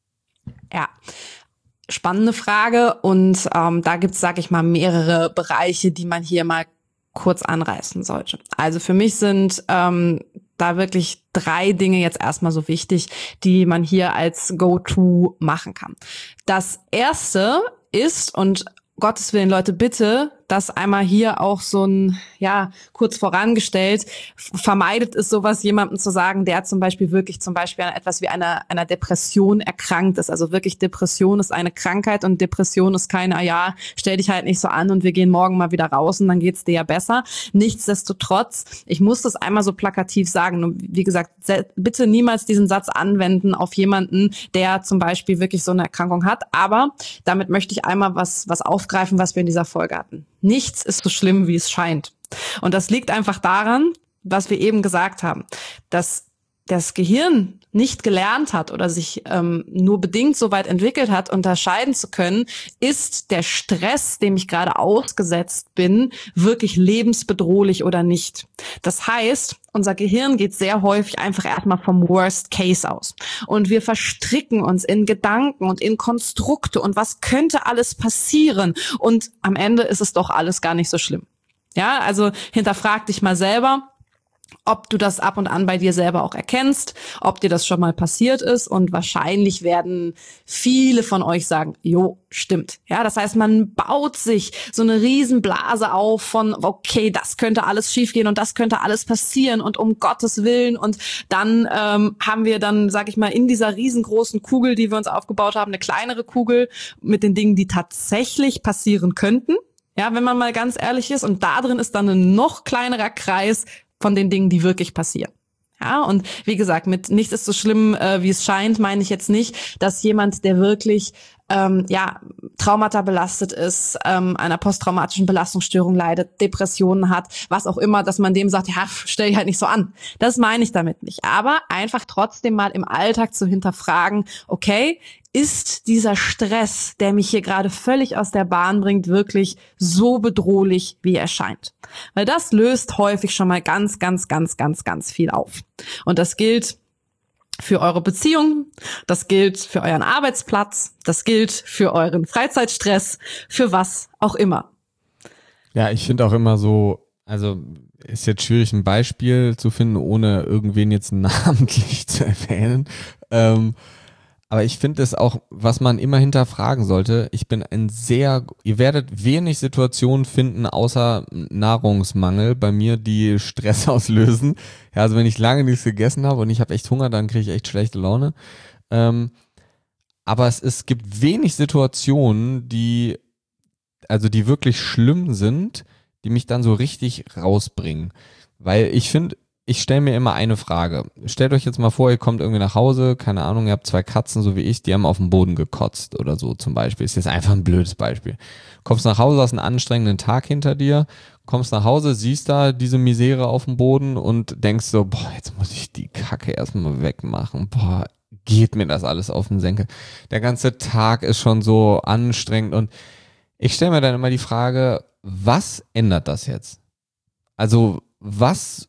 Ja, spannende Frage und ähm, da gibt's, sag ich mal, mehrere Bereiche, die man hier mal kurz anreißen sollte. Also für mich sind ähm, da wirklich drei Dinge jetzt erstmal so wichtig, die man hier als Go-To machen kann. Das erste ist, und Gottes Willen, Leute, bitte, das einmal hier auch so ein, ja, kurz vorangestellt, vermeidet es sowas, jemandem zu sagen, der zum Beispiel wirklich zum Beispiel an etwas wie einer, einer Depression erkrankt ist. Also wirklich Depression ist eine Krankheit und Depression ist keine, ah ja, stell dich halt nicht so an und wir gehen morgen mal wieder raus und dann geht's dir ja besser. Nichtsdestotrotz, ich muss das einmal so plakativ sagen. Und wie gesagt, bitte niemals diesen Satz anwenden auf jemanden, der zum Beispiel wirklich so eine Erkrankung hat. Aber damit möchte ich einmal was, was aufgreifen, was wir in dieser Folge hatten. Nichts ist so schlimm, wie es scheint. Und das liegt einfach daran, was wir eben gesagt haben, dass das Gehirn nicht gelernt hat oder sich ähm, nur bedingt so weit entwickelt hat, unterscheiden zu können, ist der Stress, dem ich gerade ausgesetzt bin, wirklich lebensbedrohlich oder nicht. Das heißt, unser Gehirn geht sehr häufig einfach erstmal vom Worst Case aus. Und wir verstricken uns in Gedanken und in Konstrukte und was könnte alles passieren. Und am Ende ist es doch alles gar nicht so schlimm. Ja, also hinterfrag dich mal selber, ob du das ab und an bei dir selber auch erkennst, ob dir das schon mal passiert ist und wahrscheinlich werden viele von euch sagen, jo, stimmt. Ja, das heißt, man baut sich so eine Riesenblase auf von, okay, das könnte alles schiefgehen und das könnte alles passieren und um Gottes Willen und dann ähm, haben wir dann, sag ich mal, in dieser riesengroßen Kugel, die wir uns aufgebaut haben, eine kleinere Kugel mit den Dingen, die tatsächlich passieren könnten. Ja, wenn man mal ganz ehrlich ist und da drin ist dann ein noch kleinerer Kreis von den Dingen, die wirklich passieren. Ja, und wie gesagt, mit nichts ist so schlimm, äh, wie es scheint, meine ich jetzt nicht, dass jemand, der wirklich ähm, ja Traumata belastet ist, ähm, einer posttraumatischen Belastungsstörung leidet, Depressionen hat, was auch immer, dass man dem sagt, ja, stell dich halt nicht so an. Das meine ich damit nicht. Aber einfach trotzdem mal im Alltag zu hinterfragen, okay, ist dieser Stress, der mich hier gerade völlig aus der Bahn bringt, wirklich so bedrohlich, wie er scheint? Weil das löst häufig schon mal ganz, ganz, ganz, ganz, ganz viel auf. Und das gilt für eure Beziehung, das gilt für euren Arbeitsplatz, das gilt für euren Freizeitstress, für was auch immer. Ja, ich finde auch immer so, also ist jetzt schwierig, ein Beispiel zu finden, ohne irgendwen jetzt namentlich zu erwähnen. Ähm, Aber ich finde es auch, was man immer hinterfragen sollte, ich bin ein sehr, ihr werdet wenig Situationen finden, außer Nahrungsmangel bei mir, die Stress auslösen. Ja, also wenn ich lange nichts gegessen habe und ich habe echt Hunger, dann kriege ich echt schlechte Laune. Ähm, aber es, es gibt wenig Situationen, die, also die wirklich schlimm sind, die mich dann so richtig rausbringen. Weil ich finde, ich stelle mir immer eine Frage. Stellt euch jetzt mal vor, ihr kommt irgendwie nach Hause, keine Ahnung, ihr habt zwei Katzen, so wie ich, die haben auf dem Boden gekotzt oder so zum Beispiel. Ist jetzt einfach ein blödes Beispiel. Kommst nach Hause, hast einen anstrengenden Tag hinter dir, kommst nach Hause, siehst da diese Misere auf dem Boden und denkst so, boah, jetzt muss ich die Kacke erstmal wegmachen. Boah, geht mir das alles auf den Senkel. Der ganze Tag ist schon so anstrengend und ich stelle mir dann immer die Frage, was ändert das jetzt? Also, was...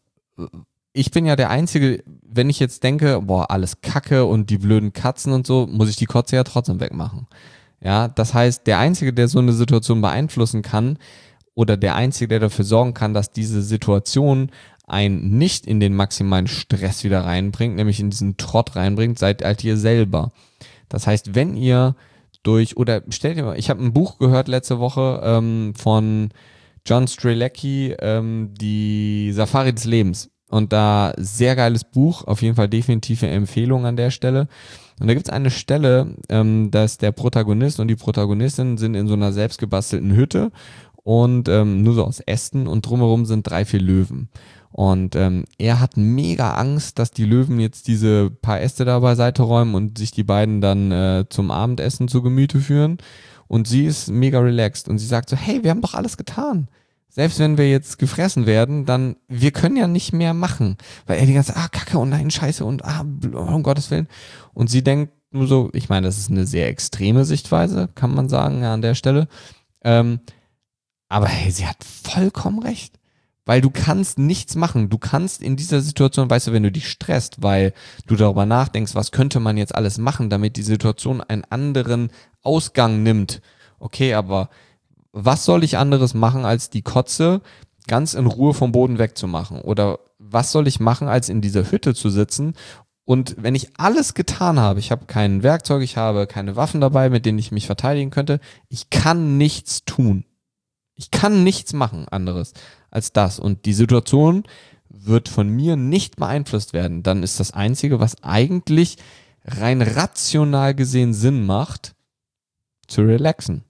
Ich bin ja der Einzige, wenn ich jetzt denke, boah, alles Kacke und die blöden Katzen und so, muss ich die Kotze ja trotzdem wegmachen. Ja, das heißt, der Einzige, der so eine Situation beeinflussen kann oder der Einzige, der dafür sorgen kann, dass diese Situation einen nicht in den maximalen Stress wieder reinbringt, nämlich in diesen Trott reinbringt, seid halt ihr selber. Das heißt, wenn ihr durch, oder stellt ihr mal, ich habe ein Buch gehört letzte Woche ähm, von John Strzelecki, ähm, die Safari des Lebens. Und da sehr geiles Buch, auf jeden Fall definitive Empfehlung an der Stelle. Und da gibt es eine Stelle, ähm, dass der Protagonist und die Protagonistin sind in so einer selbstgebastelten Hütte und ähm, nur so aus Ästen und drumherum sind drei, vier Löwen. Und ähm, er hat mega Angst, dass die Löwen jetzt diese paar Äste da beiseite räumen und sich die beiden dann äh, zum Abendessen zu Gemüte führen. Und sie ist mega relaxed und sie sagt so, hey, wir haben doch alles getan. Selbst wenn wir jetzt gefressen werden, dann, wir können ja nicht mehr machen. Weil er die ganze Zeit, ah, Kacke und nein, Scheiße und ah, um Gottes Willen. Und sie denkt nur so, ich meine, das ist eine sehr extreme Sichtweise, kann man sagen, ja, an der Stelle. Ähm, aber hey, sie hat vollkommen recht. Weil du kannst nichts machen. Du kannst in dieser Situation, weißt du, wenn du dich stresst, weil du darüber nachdenkst, was könnte man jetzt alles machen, damit die Situation einen anderen Ausgang nimmt. Okay, aber was soll ich anderes machen, als die Kotze ganz in Ruhe vom Boden wegzumachen? Oder was soll ich machen, als in dieser Hütte zu sitzen? Und wenn ich alles getan habe, ich habe kein Werkzeug, ich habe keine Waffen dabei, mit denen ich mich verteidigen könnte, ich kann nichts tun. Ich kann nichts machen anderes als das. Und die Situation wird von mir nicht beeinflusst werden. Dann ist das Einzige, was eigentlich rein rational gesehen Sinn macht, zu relaxen.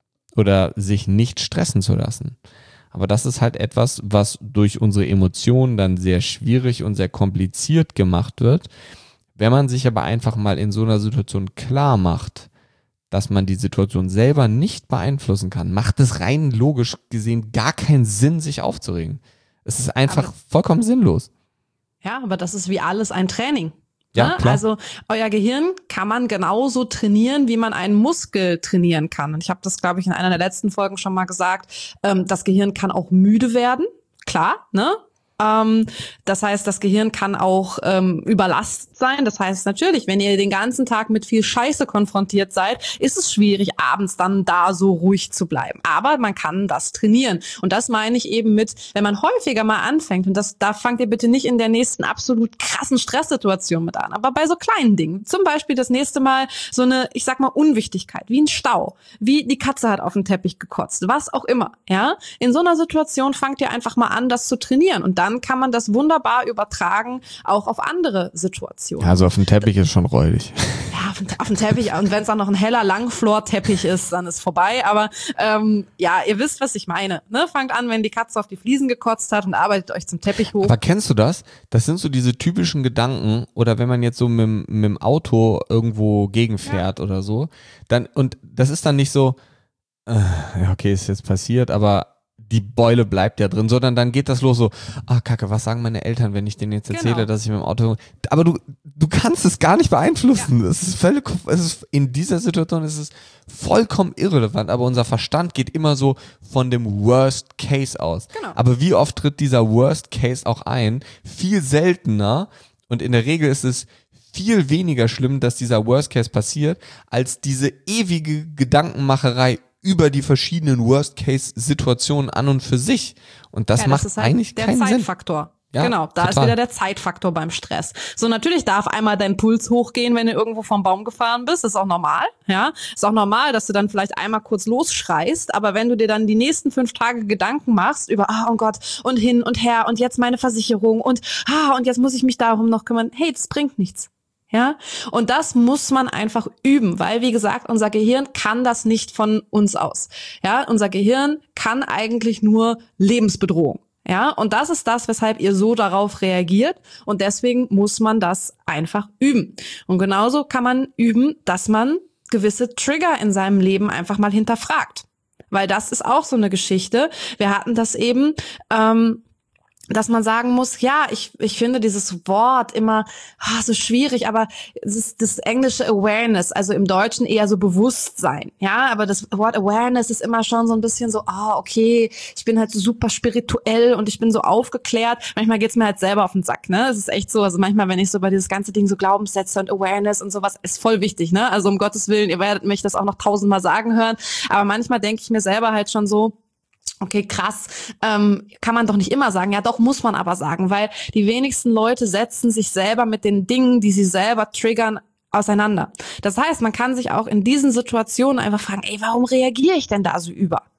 Oder sich nicht stressen zu lassen. Aber das ist halt etwas, was durch unsere Emotionen dann sehr schwierig und sehr kompliziert gemacht wird. Wenn man sich aber einfach mal in so einer Situation klar macht, dass man die Situation selber nicht beeinflussen kann, macht es rein logisch gesehen gar keinen Sinn, sich aufzuregen. Es ist einfach aber, vollkommen sinnlos. Ja, aber das ist wie alles ein Training. Ja, klar. Also euer Gehirn kann man genauso trainieren, wie man einen Muskel trainieren kann. Und ich habe das, glaube ich, in einer der letzten Folgen schon mal gesagt. Ähm, das Gehirn kann auch müde werden, klar, ne? Ähm, das heißt, das Gehirn kann auch ähm, überlastet sein. Das heißt natürlich, wenn ihr den ganzen Tag mit viel Scheiße konfrontiert seid, ist es schwierig, abends dann da so ruhig zu bleiben. Aber man kann das trainieren. Und das meine ich eben mit, wenn man häufiger mal anfängt, und das, da fangt ihr bitte nicht in der nächsten absolut krassen Stresssituation mit an, aber bei so kleinen Dingen. Zum Beispiel das nächste Mal so eine, ich sag mal, Unwichtigkeit, wie ein Stau, wie die Katze hat auf den Teppich gekotzt, was auch immer. Ja, in so einer Situation fangt ihr einfach mal an, das zu trainieren. Und dann kann man das wunderbar übertragen, auch auf andere Situationen. Ja, also auf dem Teppich ist schon räudig. Ja, auf dem, auf dem Teppich. Und wenn es auch noch ein heller Langflor-Teppich ist, dann ist vorbei. Aber ähm, ja, ihr wisst, was ich meine. Ne? Fangt an, wenn die Katze auf die Fliesen gekotzt hat und arbeitet euch zum Teppich hoch. Aber kennst du das? Das sind so diese typischen Gedanken, oder wenn man jetzt so mit, mit dem Auto irgendwo gegenfährt ja. oder so, dann, und das ist dann nicht so, äh, ja, okay, ist jetzt passiert, aber die Beule bleibt ja drin, sondern dann geht das los so, ah, Kacke, was sagen meine Eltern, wenn ich denen jetzt erzähle, genau. dass ich mit dem Auto, aber du, du kannst es gar nicht beeinflussen. Ja. Es ist völlig, es ist, in dieser Situation ist es vollkommen irrelevant, aber unser Verstand geht immer so von dem Worst Case aus. Genau. Aber wie oft tritt dieser Worst Case auch ein? Viel seltener, und in der Regel ist es viel weniger schlimm, dass dieser Worst Case passiert, als diese ewige Gedankenmacherei über die verschiedenen Worst-Case-Situationen an und für sich. Und das ja, macht das ist halt eigentlich der keinen Zeitfaktor. Sinn. Ja, genau, da total. ist wieder der Zeitfaktor beim Stress. So, natürlich darf einmal dein Puls hochgehen, wenn du irgendwo vom Baum gefahren bist. Das ist auch normal, ja. Ist auch normal, dass du dann vielleicht einmal kurz losschreist. Aber wenn du dir dann die nächsten fünf Tage Gedanken machst über, ah, oh Gott, und hin und her und jetzt meine Versicherung und, ah, und jetzt muss ich mich darum noch kümmern. Hey, das bringt nichts. Ja, und das muss man einfach üben, weil, wie gesagt, unser Gehirn kann das nicht von uns aus. Ja, unser Gehirn kann eigentlich nur Lebensbedrohung. Ja, und das ist das, weshalb ihr so darauf reagiert. Und deswegen muss man das einfach üben. Und genauso kann man üben, dass man gewisse Trigger in seinem Leben einfach mal hinterfragt. Weil das ist auch so eine Geschichte. Wir hatten das eben, ähm, dass man sagen muss, ja, ich ich finde dieses Wort immer ah, so schwierig, aber es ist das englische Awareness, also im Deutschen eher so Bewusstsein, ja, aber das Wort Awareness ist immer schon so ein bisschen so, ah, okay, ich bin halt so super spirituell und ich bin so aufgeklärt. Manchmal geht's mir halt selber auf den Sack, ne, es ist echt so, also manchmal, wenn ich so bei dieses ganze Ding so Glaubenssätze und Awareness und sowas, ist voll wichtig, ne, also um Gottes Willen, ihr werdet mich das auch noch tausendmal sagen hören, aber manchmal denke ich mir selber halt schon so, okay, krass, ähm, kann man doch nicht immer sagen. Ja, doch, muss man aber sagen, weil die wenigsten Leute setzen sich selber mit den Dingen, die sie selber triggern, auseinander. Das heißt, man kann sich auch in diesen Situationen einfach fragen, ey, warum reagiere ich denn da so über?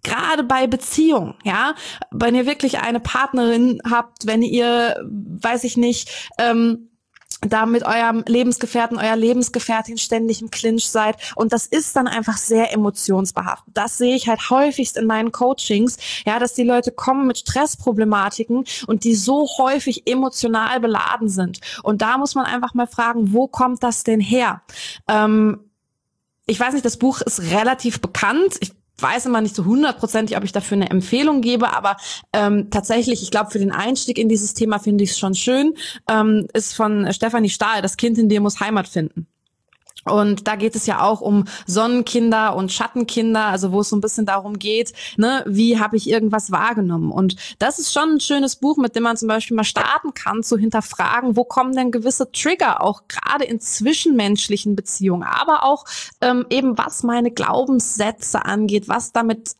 gerade bei Beziehungen, ja, wenn ihr wirklich eine Partnerin habt, wenn ihr, weiß ich nicht, ähm, da mit eurem Lebensgefährten, eurer Lebensgefährtin ständig im Clinch seid. Und das ist dann einfach sehr emotionsbehaftet. Das sehe ich halt häufigst in meinen Coachings, ja, dass die Leute kommen mit Stressproblematiken und die so häufig emotional beladen sind. Und da muss man einfach mal fragen, wo kommt das denn her? Ähm, ich weiß nicht, das Buch ist relativ bekannt. Ich weiß immer nicht so hundertprozentig, ob ich dafür eine Empfehlung gebe, aber ähm, tatsächlich, ich glaube, für den Einstieg in dieses Thema finde ich es schon schön, ähm, ist von Stefanie Stahl, Das Kind in dir muss Heimat finden. Und da geht es ja auch um Sonnenkinder und Schattenkinder, also wo es so ein bisschen darum geht, ne, wie habe ich irgendwas wahrgenommen? Und das ist schon ein schönes Buch, mit dem man zum Beispiel mal starten kann, zu hinterfragen, wo kommen denn gewisse Trigger, auch gerade in zwischenmenschlichen Beziehungen, aber auch ähm, eben was meine Glaubenssätze angeht, was damit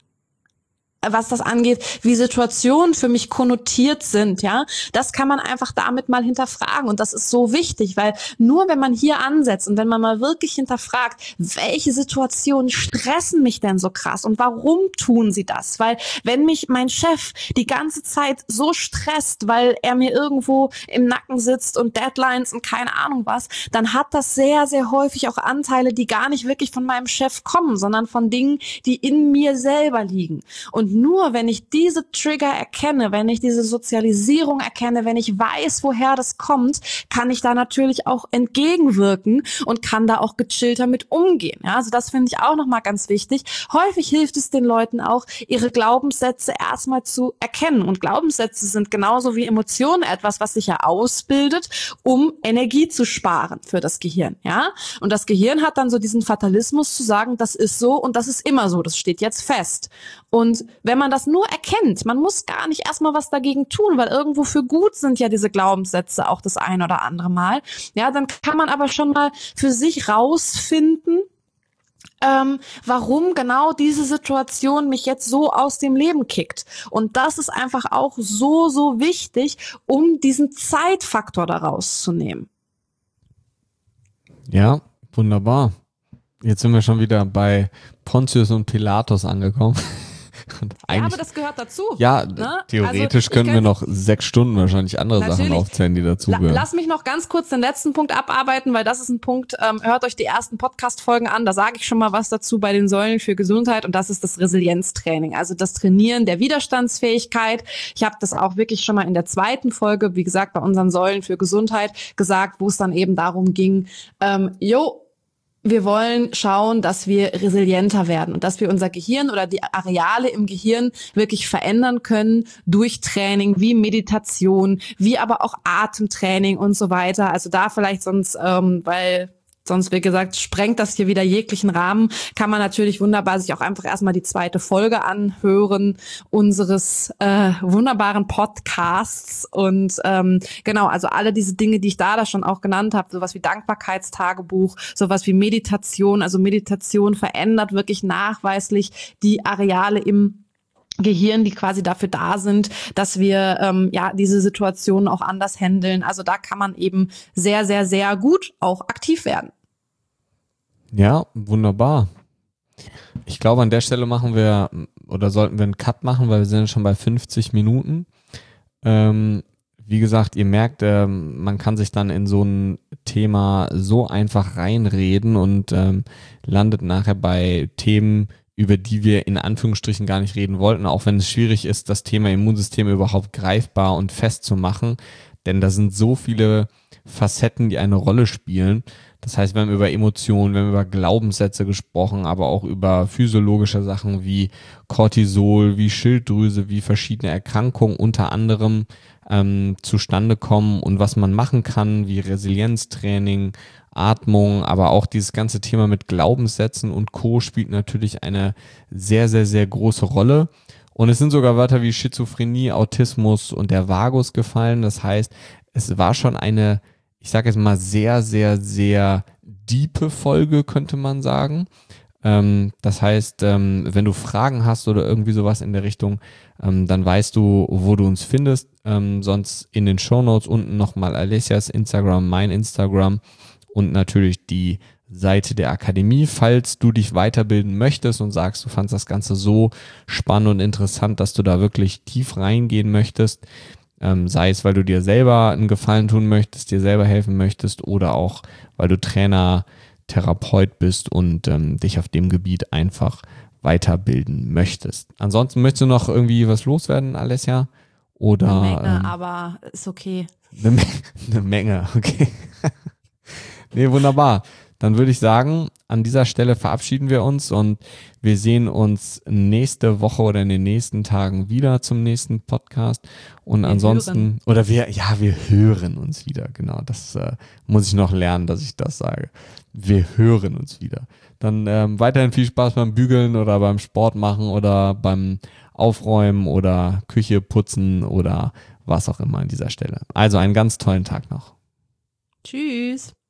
was das angeht, wie Situationen für mich konnotiert sind, ja, das kann man einfach damit mal hinterfragen und das ist so wichtig, weil nur wenn man hier ansetzt und wenn man mal wirklich hinterfragt, welche Situationen stressen mich denn so krass und warum tun sie das, weil wenn mich mein Chef die ganze Zeit so stresst, weil er mir irgendwo im Nacken sitzt und Deadlines und keine Ahnung was, dann hat das sehr, sehr häufig auch Anteile, die gar nicht wirklich von meinem Chef kommen, sondern von Dingen, die in mir selber liegen. Und nur wenn ich diese Trigger erkenne, wenn ich diese Sozialisierung erkenne, wenn ich weiß, woher das kommt, kann ich da natürlich auch entgegenwirken und kann da auch gechillter mit umgehen. Ja, also das finde ich auch nochmal ganz wichtig. Häufig hilft es den Leuten auch, ihre Glaubenssätze erstmal zu erkennen. Und Glaubenssätze sind genauso wie Emotionen etwas, was sich ja ausbildet, um Energie zu sparen für das Gehirn. Ja, und das Gehirn hat dann so diesen Fatalismus zu sagen, das ist so und das ist immer so, das steht jetzt fest. Und wenn man das nur erkennt, man muss gar nicht erstmal was dagegen tun, weil irgendwo für gut sind ja diese Glaubenssätze auch das ein oder andere Mal. Ja, dann kann man aber schon mal für sich rausfinden, ähm, warum genau diese Situation mich jetzt so aus dem Leben kickt. Und das ist einfach auch so, so wichtig, um diesen Zeitfaktor daraus zu nehmen. Ja, wunderbar. Jetzt sind wir schon wieder bei Pontius und Pilatus angekommen. Ja, aber das gehört dazu. Ja, ne? Theoretisch also, könnten wir noch sechs Stunden wahrscheinlich andere Sachen aufzählen, die dazugehören. La- lass mich noch ganz kurz den letzten Punkt abarbeiten, weil das ist ein Punkt, ähm, hört euch die ersten Podcast-Folgen an, da sage ich schon mal was dazu bei den Säulen für Gesundheit und das ist das Resilienztraining, also das Trainieren der Widerstandsfähigkeit. Ich habe das auch wirklich schon mal in der zweiten Folge, wie gesagt, bei unseren Säulen für Gesundheit gesagt, wo es dann eben darum ging, ähm, jo, wir wollen schauen, dass wir resilienter werden und dass wir unser Gehirn oder die Areale im Gehirn wirklich verändern können durch Training, wie Meditation, wie aber auch Atemtraining und so weiter. Also da vielleicht sonst, ähm, weil sonst, wie gesagt, sprengt das hier wieder jeglichen Rahmen, kann man natürlich wunderbar sich auch einfach erstmal die zweite Folge anhören unseres äh, wunderbaren Podcasts. Und ähm, genau, also alle diese Dinge, die ich da, da schon auch genannt habe, sowas wie Dankbarkeitstagebuch, sowas wie Meditation. Also Meditation verändert wirklich nachweislich die Areale im Gehirn, die quasi dafür da sind, dass wir ähm, ja diese Situationen auch anders handeln. Also da kann man eben sehr, sehr, sehr gut auch aktiv werden. Ja, wunderbar. Ich glaube, an der Stelle machen wir oder sollten wir einen Cut machen, weil wir sind schon bei fünfzig Minuten. Ähm, wie gesagt, ihr merkt, ähm, man kann sich dann in so ein Thema so einfach reinreden und ähm, landet nachher bei Themen, über die wir in Anführungsstrichen gar nicht reden wollten, auch wenn es schwierig ist, das Thema Immunsystem überhaupt greifbar und festzumachen, denn da sind so viele Facetten, die eine Rolle spielen. Das heißt, wir haben über Emotionen, wir haben über Glaubenssätze gesprochen, aber auch über physiologische Sachen wie Cortisol, wie Schilddrüse, wie verschiedene Erkrankungen unter anderem ähm, zustande kommen und was man machen kann, wie Resilienztraining, Atmung, aber auch dieses ganze Thema mit Glaubenssätzen und Co. spielt natürlich eine sehr, sehr, sehr große Rolle. Und es sind sogar Wörter wie Schizophrenie, Autismus und der Vagus gefallen. Das heißt, es war schon eine, ich sage jetzt mal, sehr, sehr, sehr diepe Folge, könnte man sagen. Ähm, das heißt, ähm, wenn du Fragen hast oder irgendwie sowas in der Richtung, ähm, dann weißt du, wo du uns findest. Ähm, sonst in den Shownotes unten nochmal Alessias Instagram, mein Instagram. Und natürlich die Seite der Akademie. Falls du dich weiterbilden möchtest und sagst, du fandst das Ganze so spannend und interessant, dass du da wirklich tief reingehen möchtest, ähm, sei es, weil du dir selber einen Gefallen tun möchtest, dir selber helfen möchtest oder auch, weil du Trainer, Therapeut bist und ähm, dich auf dem Gebiet einfach weiterbilden möchtest. Ansonsten möchtest du noch irgendwie was loswerden, Alessia? Oder, eine Menge, ähm, aber ist okay. Eine, Me eine Menge, okay. Nee, wunderbar. Dann würde ich sagen, an dieser Stelle verabschieden wir uns und wir sehen uns nächste Woche oder in den nächsten Tagen wieder zum nächsten Podcast. Und Wir ansonsten, hören. oder wir, ja, wir hören uns wieder. Genau, das äh, muss ich noch lernen, dass ich das sage. Wir hören uns wieder. Dann ähm, weiterhin viel Spaß beim Bügeln oder beim Sport machen oder beim Aufräumen oder Küche putzen oder was auch immer an dieser Stelle. Also einen ganz tollen Tag noch. Tschüss.